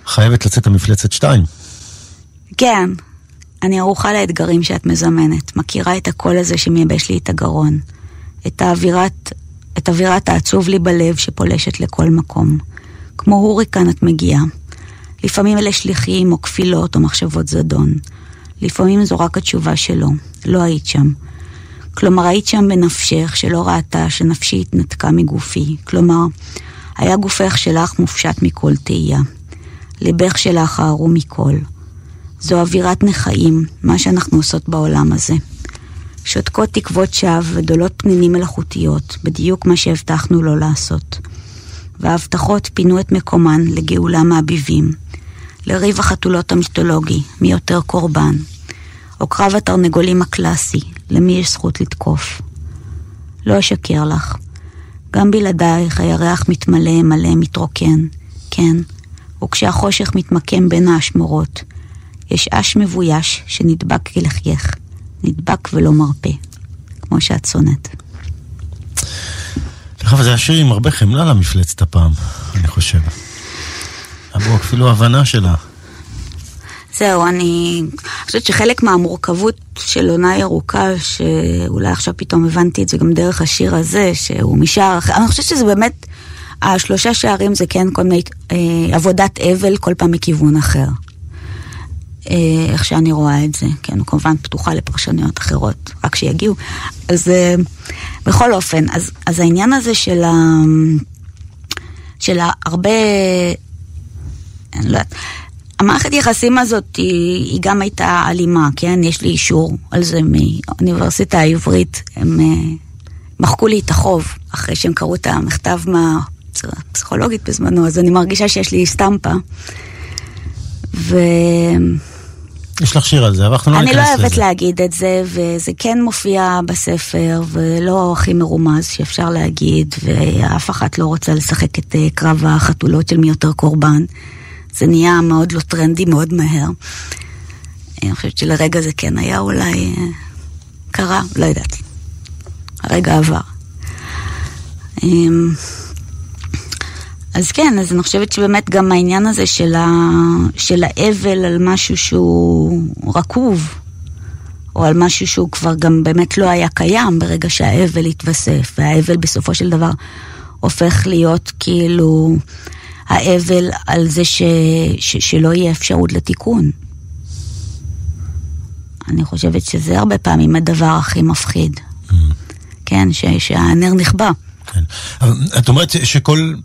L: חייבת לצאת המפלצת 2.
E: כן, אני ערוכה לאתגרים שאת מזמנת. מכירה את הקול הזה שמייבש לי את הגרון. את אווירת העצוב לי בלב שפולשת לכל מקום. כמו הוריקן את מגיעה. לפעמים אלה שליחים או כפילות או מחשבות זדון. לפעמים זו רק התשובה שלו. לא היית שם. כלומר, היית שם בנפשך שלא ראתה שנפשי התנתקה מגופי. כלומר, היה גופך שלך מופשט מכל תהייה. ליבך שלך הערו מכל. זו אווירת נחיים, מה שאנחנו עושות בעולם הזה. שותקות תקוות שווא ודולות פנינים מלאכותיות, בדיוק מה שהבטחנו לא לעשות. וההבטחות פינו את מקומן לגאולה מהביבים, לריב החתולות המיתולוגי, מי יותר קורבן, או קרב התרנגולים הקלאסי, למי יש זכות לתקוף. לא אשקר לך. גם בלעדייך הירח מתמלא, מלא, מתרוקן, כן, וכשהחושך מתמקם בין האשמורות, יש אש מבויש שנדבק כלחייך, נדבק ולא מרפא, כמו שאת שונאת.
L: אבל זה השיר עם הרבה חמלה למפלצת הפעם, אני חושב. אבו, אפילו הבנה שלה.
E: זהו, אני חושבת שחלק מהמורכבות של עונה ירוקה, שאולי עכשיו פתאום הבנתי את זה גם דרך השיר הזה, שהוא משער אחר, אני חושבת שזה באמת, השלושה שערים זה כן כל מיני עבודת אבל כל פעם מכיוון אחר. איך שאני רואה את זה, כן, כמובן פתוחה לפרשנויות אחרות, רק שיגיעו. אז בכל אופן, אז העניין הזה של הרבה, אני לא יודעת, המערכת יחסים הזאת היא גם הייתה אלימה, כן? יש לי אישור על זה מהאוניברסיטה העברית, הם מחקו לי את החוב אחרי שהם קראו את המכתב מהפסיכולוגית בזמנו, אז אני מרגישה שיש לי סטמפה.
L: יש לך שיר על זה, אבל אנחנו לא ניכנס לזה.
E: אני לא אוהבת להגיד את זה, וזה כן מופיע בספר, ולא הכי מרומז שאפשר להגיד, ואף אחת לא רוצה לשחק את קרב החתולות של מי יותר קורבן. זה נהיה מאוד לא טרנדי, מאוד מהר. אני חושבת שלרגע זה כן היה אולי קרה, לא יודעת. הרגע עבר. אז כן, אז אני חושבת שבאמת גם העניין הזה של האבל על משהו שהוא רקוב, או על משהו שהוא כבר גם באמת לא היה קיים ברגע שהאבל התווסף, והאבל בסופו של דבר הופך להיות כאילו האבל על זה שלא יהיה אפשרות לתיקון. אני חושבת שזה הרבה פעמים הדבר הכי מפחיד. כן, שהנר נכבה.
L: כן. אבל את אומרת שכל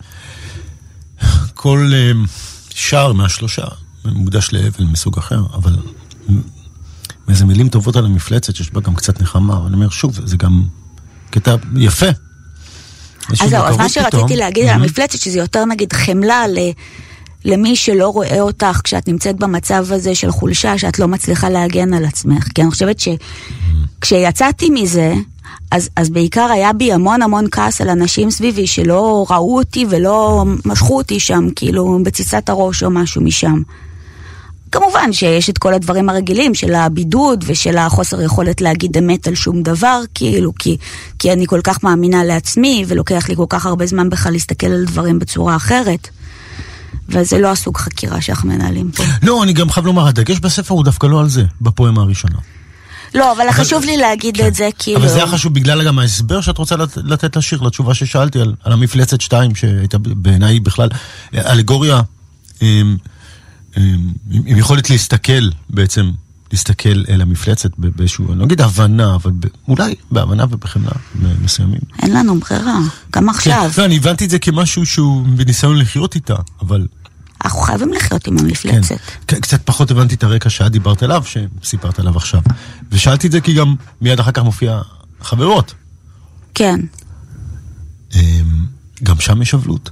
L: שער מהשלושה מוקדש לאבל מסוג אחר, אבל מאיזה מילים טובות על המפלצת שיש בה גם קצת נחמה, ואני אומר שוב, זה גם קטע יפה.
E: אז מה שרציתי להגיד על המפלצת, שזה יותר נגיד חמלה למי שלא רואה אותך כשאת נמצאת במצב הזה של חולשה, שאת לא מצליחה להגן על עצמך. כי אני חושבת שכשיצאתי מזה, אז בעיקר היה בי המון המון כעס על אנשים סביבי שלא ראו אותי ולא משכו אותי שם, כאילו בציצת הראש או משהו משם. כמובן שיש את כל הדברים הרגילים של הבידוד ושל החוסר יכולת להגיד אמת על שום דבר, כאילו, כי אני כל כך מאמינה לעצמי ולוקח לי כל כך הרבה זמן בכלל להסתכל על דברים בצורה אחרת. וזה לא הסוג חקירה שאנחנו מנהלים פה.
L: לא, אני גם חייב לומר, הדגש בספר הוא דווקא לא על זה, בפואמה הראשונה.
E: לא, אבל חשוב לי להגיד את זה, כאילו...
L: אבל זה היה חשוב בגלל גם ההסבר שאת רוצה לתת לשיר, לתשובה ששאלתי על המפלצת 2, שהייתה בעיניי בכלל אלגוריה, עם יכולת להסתכל בעצם, להסתכל אל המפלצת באיזשהו, אני לא אגיד הבנה, אבל אולי בהבנה ובחמלה מסוימים.
E: אין לנו ברירה, גם עכשיו.
L: לא, אני הבנתי את זה כמשהו שהוא בניסיון לחיות איתה, אבל...
E: אנחנו חייבים לחיות עם המפלצת.
L: כן, קצת פחות הבנתי את הרקע שאת דיברת עליו, שסיפרת עליו עכשיו. ושאלתי את זה כי גם מיד אחר כך מופיע חברות.
E: כן.
L: גם שם יש אבלות?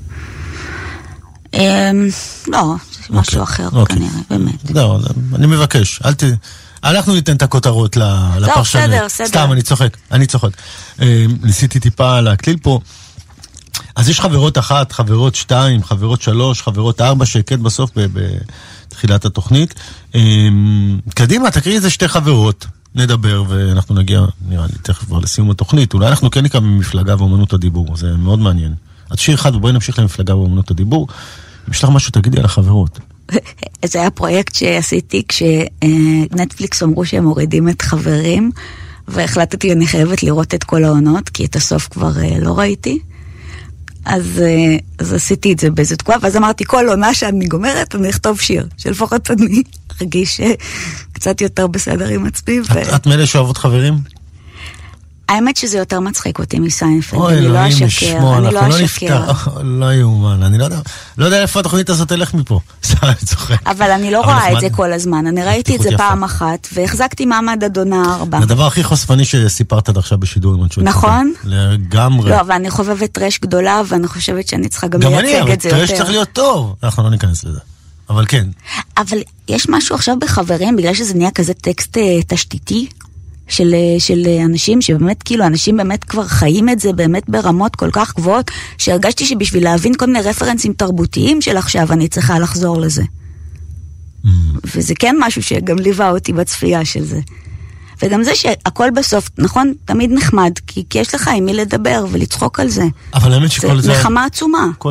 E: לא, משהו אחר כנראה, באמת.
L: לא, אני מבקש, אנחנו ניתן את הכותרות לפרשנים.
E: בסדר.
L: סתם, אני צוחק. ניסיתי טיפה להקליל פה. אז יש חברות 1, חברות 2, חברות 3, חברות 4, שהקד בסוף בתחילת התוכנית. קדימה, תקריא איזה 2 חברות, נדבר, ואנחנו נגיע, נראה לי, תכף כבר לסיום התוכנית. אולי אנחנו כן נקרא ממפלגה ואומנות הדיבור, זה מאוד מעניין. אז שיר אחד, ובואי נמשיך למפלגה ואומנות הדיבור. יש לך משהו, תגידי על החברות.
E: זה היה פרויקט שעשיתי כשנטפליקס אמרו שהם מורידים את חברים, והחלטתי אני חייבת לראות את כל העונות, כי את הסוף כבר לא ראיתי. אז עשיתי את זה באיזה תקועה, ואז אמרתי, כל עונה שאני גומרת, אני אכתוב שיר, שלפחות אני ארגיש קצת יותר בסדר עם עצמי.
L: את מאלה שאוהבות חברים?
E: האמת שזה יותר מצחיק אותי מסיינפלד, אני לא אשקר, אני לא אשקר.
L: לא יאומן, אני לא יודע איפה התוכנית הזאת תלך מפה.
E: אבל אני לא רואה את זה כל הזמן, אני ראיתי את זה פעם אחת, והחזקתי מעמד עד עונה 4.
L: הדבר הכי חושפני שסיפרת עד עכשיו בשידור.
E: נכון?
L: לגמרי.
E: לא, ואני חובבת טרש גדולה, ואני חושבת שאני צריכה גם לייצג את זה יותר.
L: גם אני, אבל טרש צריך להיות טוב. אנחנו לא ניכנס לזה. אבל כן.
E: אבל יש משהו עכשיו בחברים, בגלל שזה נהיה כזה טקסט תשתיתי, של אנשים שבאמת, כאילו, אנשים באמת כבר חיים את זה באמת ברמות כל כך גבוהות, שהרגשתי שבשביל להבין כל מיני רפרנסים תרבותיים של עכשיו, אני צריכה לחזור לזה. וזה כן משהו שגם ליווה אותי בצפייה של זה. וגם זה שהכל בסוף, נכון, תמיד נחמד, כי יש לך עם מי לדבר ולצחוק על זה.
L: אבל האמת שכל זה...
E: נחמה עצומה.
L: כל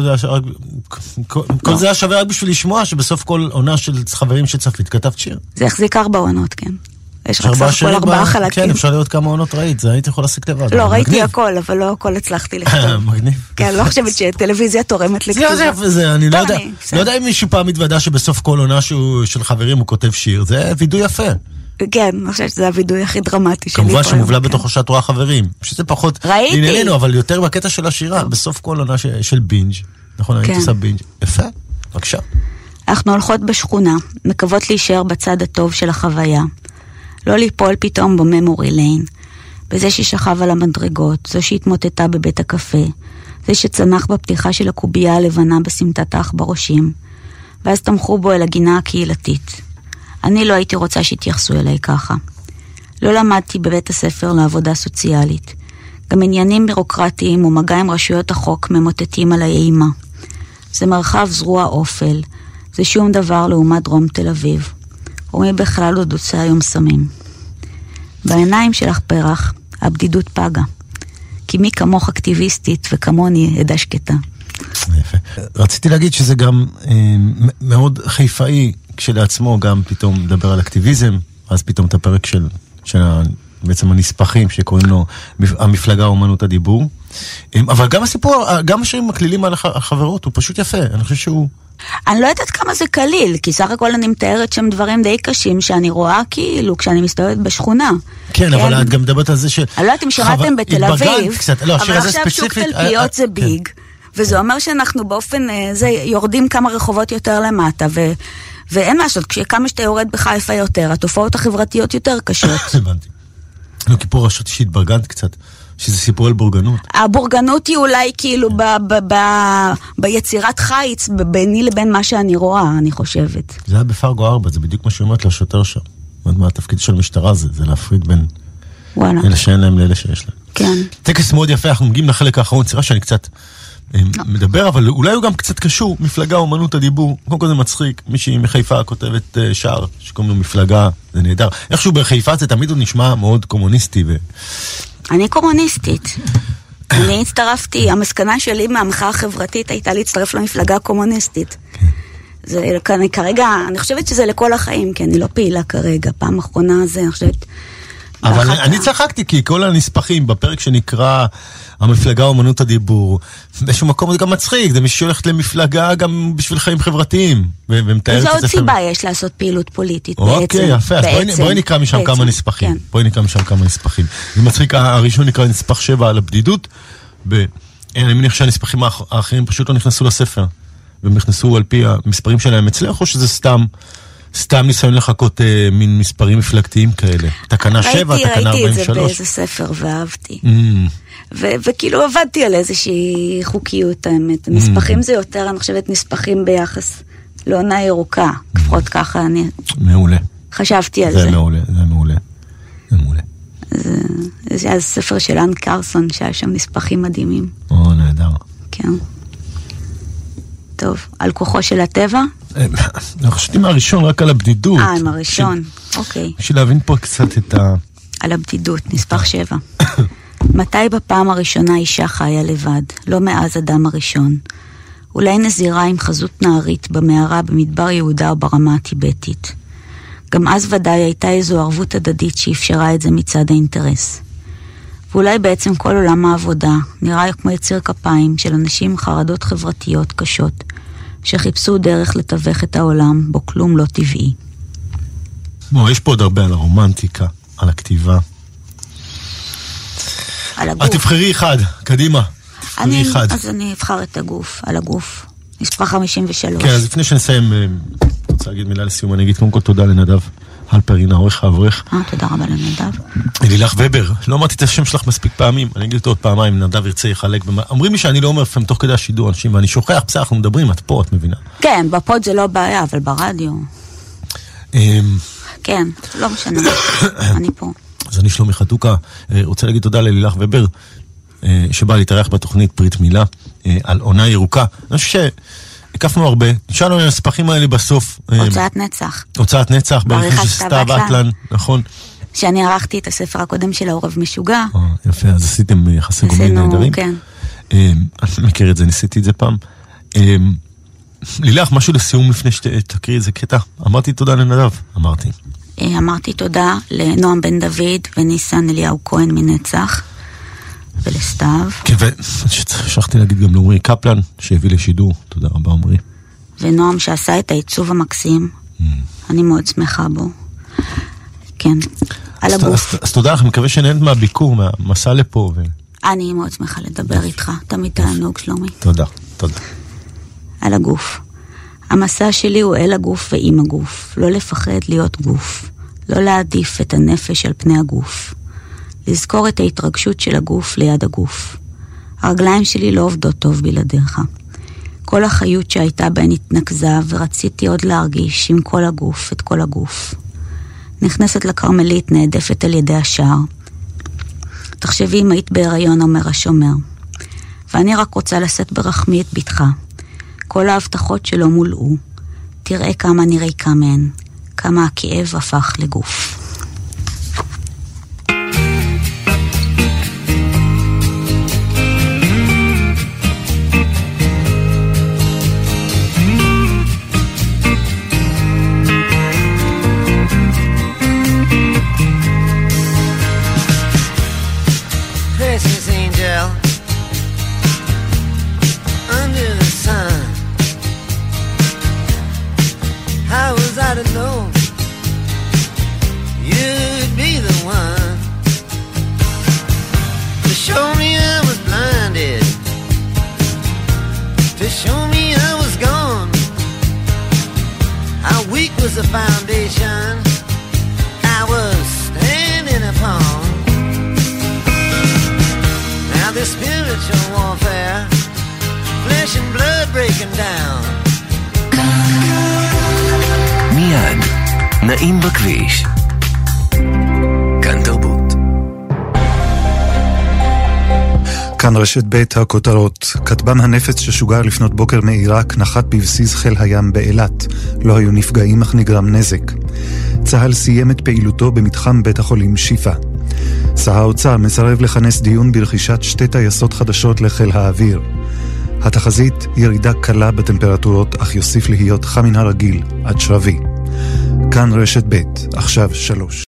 L: זה היה שווה רק בשביל לשמוע שבסוף כל עונה של חברים שצפית כתבת שיר.
E: זה החזיק 4 עונות, כן. יש רק סך כל 4 חלקים.
L: כן, אפשר לראות כמה עונות ראית, זה הייתי יכול להסיק לבד.
E: לא, ראיתי הכל, אבל לא הכל הצלחתי לכתוב.
L: מגניב.
E: כן, לא חושבת שטלוויזיה תורמת לכתובה.
L: זה, אני לא יודע אם מישהו פעם מתוודע שבסוף כל עונה של חברים הוא כותב שיר, זה וידוי יפה.
E: כן, אני חושבת שזה הווידוי הכי דרמטי שלי.
L: כמובן שמובלע בתוכו שאת רואה חברים. שזה פחות לענייננו, אבל יותר בקטע של השירה, בסוף כל עונה של בינג'. נכון, הייתי עושה בינג'. יפה, בבקשה.
E: אנחנו הולכות בשכונה, מקוות להישאר בצד הטוב של החוויה. לא ליפול פתאום בממורי ליין. בזה ששכב על המדרגות, זו שהתמוטטה בבית הקפה, זה שצנח בפתיחה של הקובייה הלבנה בסמטת העכברושים, ואז תמכו בו אל הגינה הקהילתית. אני לא הייתי רוצה שיתייחסו אליי ככה. לא למדתי בבית הספר לעבודה סוציאלית. גם עניינים בירוקרטיים ומגע עם רשויות החוק ממוטטים על האימה. זה מרחב זרוע אופל. זה שום דבר לעומת דרום תל אביב. ומי בכלל עוד עושה היום סמים. בעיניים שלך פרח, הבדידות פגה. כי מי כמוך אקטיביסטית וכמוני עדה שקטה.
L: יפה. רציתי להגיד שזה גם מאוד חיפאי כשלעצמו, גם פתאום לדבר על אקטיביזם, אז פתאום את הפרק של בעצם הנספחים שקוראים לו המפלגה אומנות הדיבור. אבל גם הסיפור, גם השירים מקלילים על החברות, הוא פשוט יפה. אני חושב שהוא...
E: אני לא יודעת כמה זה קליל, כי סך הכל אני מתארת שם דברים די קשים שאני רואה כאילו כשאני מסתובבת בשכונה.
L: כן, אבל את גם מדברת על זה ש...
E: אני לא יודעת אם שמעתם בתל אביב, אבל עכשיו שוק תלפיות זה ביג, וזה אומר שאנחנו באופן זה יורדים כמה רחובות יותר למטה, ואין משהו, כשכמה שאתה יורד בחיפה יותר, התופעות החברתיות יותר קשות.
L: הבנתי. לא, כי פה רשות שהתברגנת קצת. שזה סיפור על בורגנות.
E: הבורגנות היא אולי כאילו ביצירת חיץ ביני לבין מה שאני רואה, אני חושבת.
L: זה היה בפרגו 4, זה בדיוק מה שאומרת לשוטר שם. מה התפקיד של המשטרה זה להפריד בין אלה שאין להם לאלה שיש להם.
E: כן.
L: טקס מאוד יפה, אנחנו מגיעים לחלק האחרון, צירה שאני קצת מדבר, אבל אולי הוא גם קצת קשור, מפלגה אומנות הדיבור, קודם כל זה מצחיק, מישהי מחיפה כותבת שער, שקוראים לו מפלגה, זה נהדר. איכשהו בחיפה זה תמיד הוא נשמע מאוד קומוניסטי
E: אני קומוניסטית. אני הצטרפתי, המסקנה שלי מהמחאה החברתית הייתה להצטרף למפלגה הקומוניסטית. זה כרגע, אני חושבת שזה לכל החיים, כי אני לא פעילה כרגע. פעם אחרונה זה, אני חושבת...
L: אבל אני צחקתי, כי כל הנספחים בפרק שנקרא המפלגה אומנות הדיבור, באיזשהו מקום זה גם מצחיק, זה מישהו שהולכת למפלגה גם בשביל חיים חברתיים.
E: זו עוד סיבה יש לעשות פעילות פוליטית בעצם.
L: אוקיי, יפה, אז בואי נקרא משם כמה נספחים. בואי נקרא משם כמה נספחים. זה מצחיק, הראשון נקרא נספח 7 על הבדידות, אני מניח שהנספחים האחרים פשוט לא נכנסו לספר, והם נכנסו על פי המספרים שלהם אצלך, או שזה סתם ניסיון לחכות מין מספרים מפלגתיים כאלה. תקנה 7, תקנה 43.
E: ראיתי את זה באיזה ספר ואהבתי. וכאילו עבדתי על איזושהי חוקיות, האמת. נספחים זה יותר, אני חושבת, נספחים ביחס לעונה ירוקה. לפחות ככה אני...
L: מעולה.
E: חשבתי על זה.
L: זה מעולה, זה מעולה. זה מעולה.
E: זה היה ספר של אן קרסון, שהיה שם נספחים מדהימים.
L: נהדר.
E: כן. טוב, על כוחו של הטבע?
L: אני חושבתי מהראשון, רק על הבדידות.
E: עם הראשון, אוקיי.
L: בשביל להבין פה קצת את
E: על הבדידות, נספח 7. מתי בפעם הראשונה אישה חיה לבד? לא מאז אדם הראשון. אולי נזירה עם חזות נערית במערה במדבר יהודה או ברמה הטיבטית. גם אז ודאי הייתה איזו ערבות הדדית שאפשרה את זה מצד האינטרס. ואולי בעצם כל עולם העבודה נראה כמו יציר כפיים של אנשים עם חרדות חברתיות קשות, שחיפשו דרך לתווך את העולם בו כלום לא טבעי.
L: יש פה עוד הרבה על הרומנטיקה, על הכתיבה.
E: על הגוף.
L: תבחרי אחד, קדימה.
E: אז אני אבחר את הגוף, על הגוף. מספר 53.
L: כן, אז לפני שנסיים, רוצה להגיד מילה לסיום, אני אגיד קודם כל תודה לנדב הלפרין, העורך האברך.
E: תודה רבה לנדב.
L: לילך ובר, לא אמרתי את השם שלך מספיק פעמים, אני אגיד אותו עוד פעמיים, נדב ירצה יחלק. אומרים לי שאני לא אומר לפעמים תוך כדי השידור אנשים, ואני שוכח, בסדר, אנחנו מדברים, את פה, את מבינה.
E: כן, בפוד זה לא בעיה, אבל ברדיו. כן, לא משנה, אני פה.
L: אז אני שלומי חתוקה, רוצה להגיד תודה ללילך ובר, שבא להתארח בתוכנית ברית מילה, על עונה ירוקה. אני חושב שהקפנו הרבה, נשאלנו על הספחים האלה בסוף.
E: הוצאת נצח.
L: הוצאת נצח, בעריכה של סתיו אטלן, נכון.
E: שאני ערכתי את הספר הקודם של העורב משוגע.
L: יפה, אז עשיתם יחסי גומלין נהדרים.
E: כן.
L: אני מכיר את זה, ניסיתי את זה פעם. לילך, משהו לסיום לפני שתקריא איזה קטע. אמרתי תודה לנדב,
E: אמרתי תודה לנועם בן דוד וניסן אליהו כהן מנצח. ולסתיו.
L: כן, ושכחתי להגיד גם לעומרי קפלן, שהביא לשידור. תודה רבה, עומרי.
E: ונועם שעשה את העיצוב המקסים. אני מאוד שמחה בו. כן, על הגוף.
L: אז תודה לך, אני מקווה שנהנת מהביקור, מהמסע לפה.
E: אני מאוד שמחה לדבר איתך. תמיד תענוג, שלומי.
L: תודה.
E: על הגוף. המסע שלי הוא אל הגוף ועם הגוף. לא לפחד להיות גוף. לא להעדיף את הנפש על פני הגוף. לזכור את ההתרגשות של הגוף ליד הגוף. הרגליים שלי לא עובדות טוב בלעדיך. כל החיות שהייתה בהן התנקזה, ורציתי עוד להרגיש עם כל הגוף, את כל הגוף. נכנסת לקרמלית, נעדפת על ידי השער. תחשבי אם היית בהיריון, אומר השומר. ואני רק רוצה לשאת ברחמי את ביתך. כל ההבטחות שלו מולאו. תראה כמה אני ריקה מהן. כמה הכאב הפך לגוף.
M: The foundation I was standing upon. Now this spiritual warfare, flesh and blood breaking down.
K: מיד, נעים בכביש. כאן תרבות.
B: כאן רשת ב' הכותרות. כטב"ם הנפץ ששוגר לפנות בוקר מעיראק נחת בבסיס חיל הים באילת. לא היו נפגעים אך נגרם נזק. צה"ל סיים את פעילותו במתחם בית החולים שיפה. שר האוצר מסרב לכנס דיון ברכישת 2 טייסות חדשות לחיל האוויר. התחזית ירידה קלה בטמפרטורות, אך יוסיף להיות חם מן הרגיל עד שרבי. כאן רשת ב', עכשיו 3.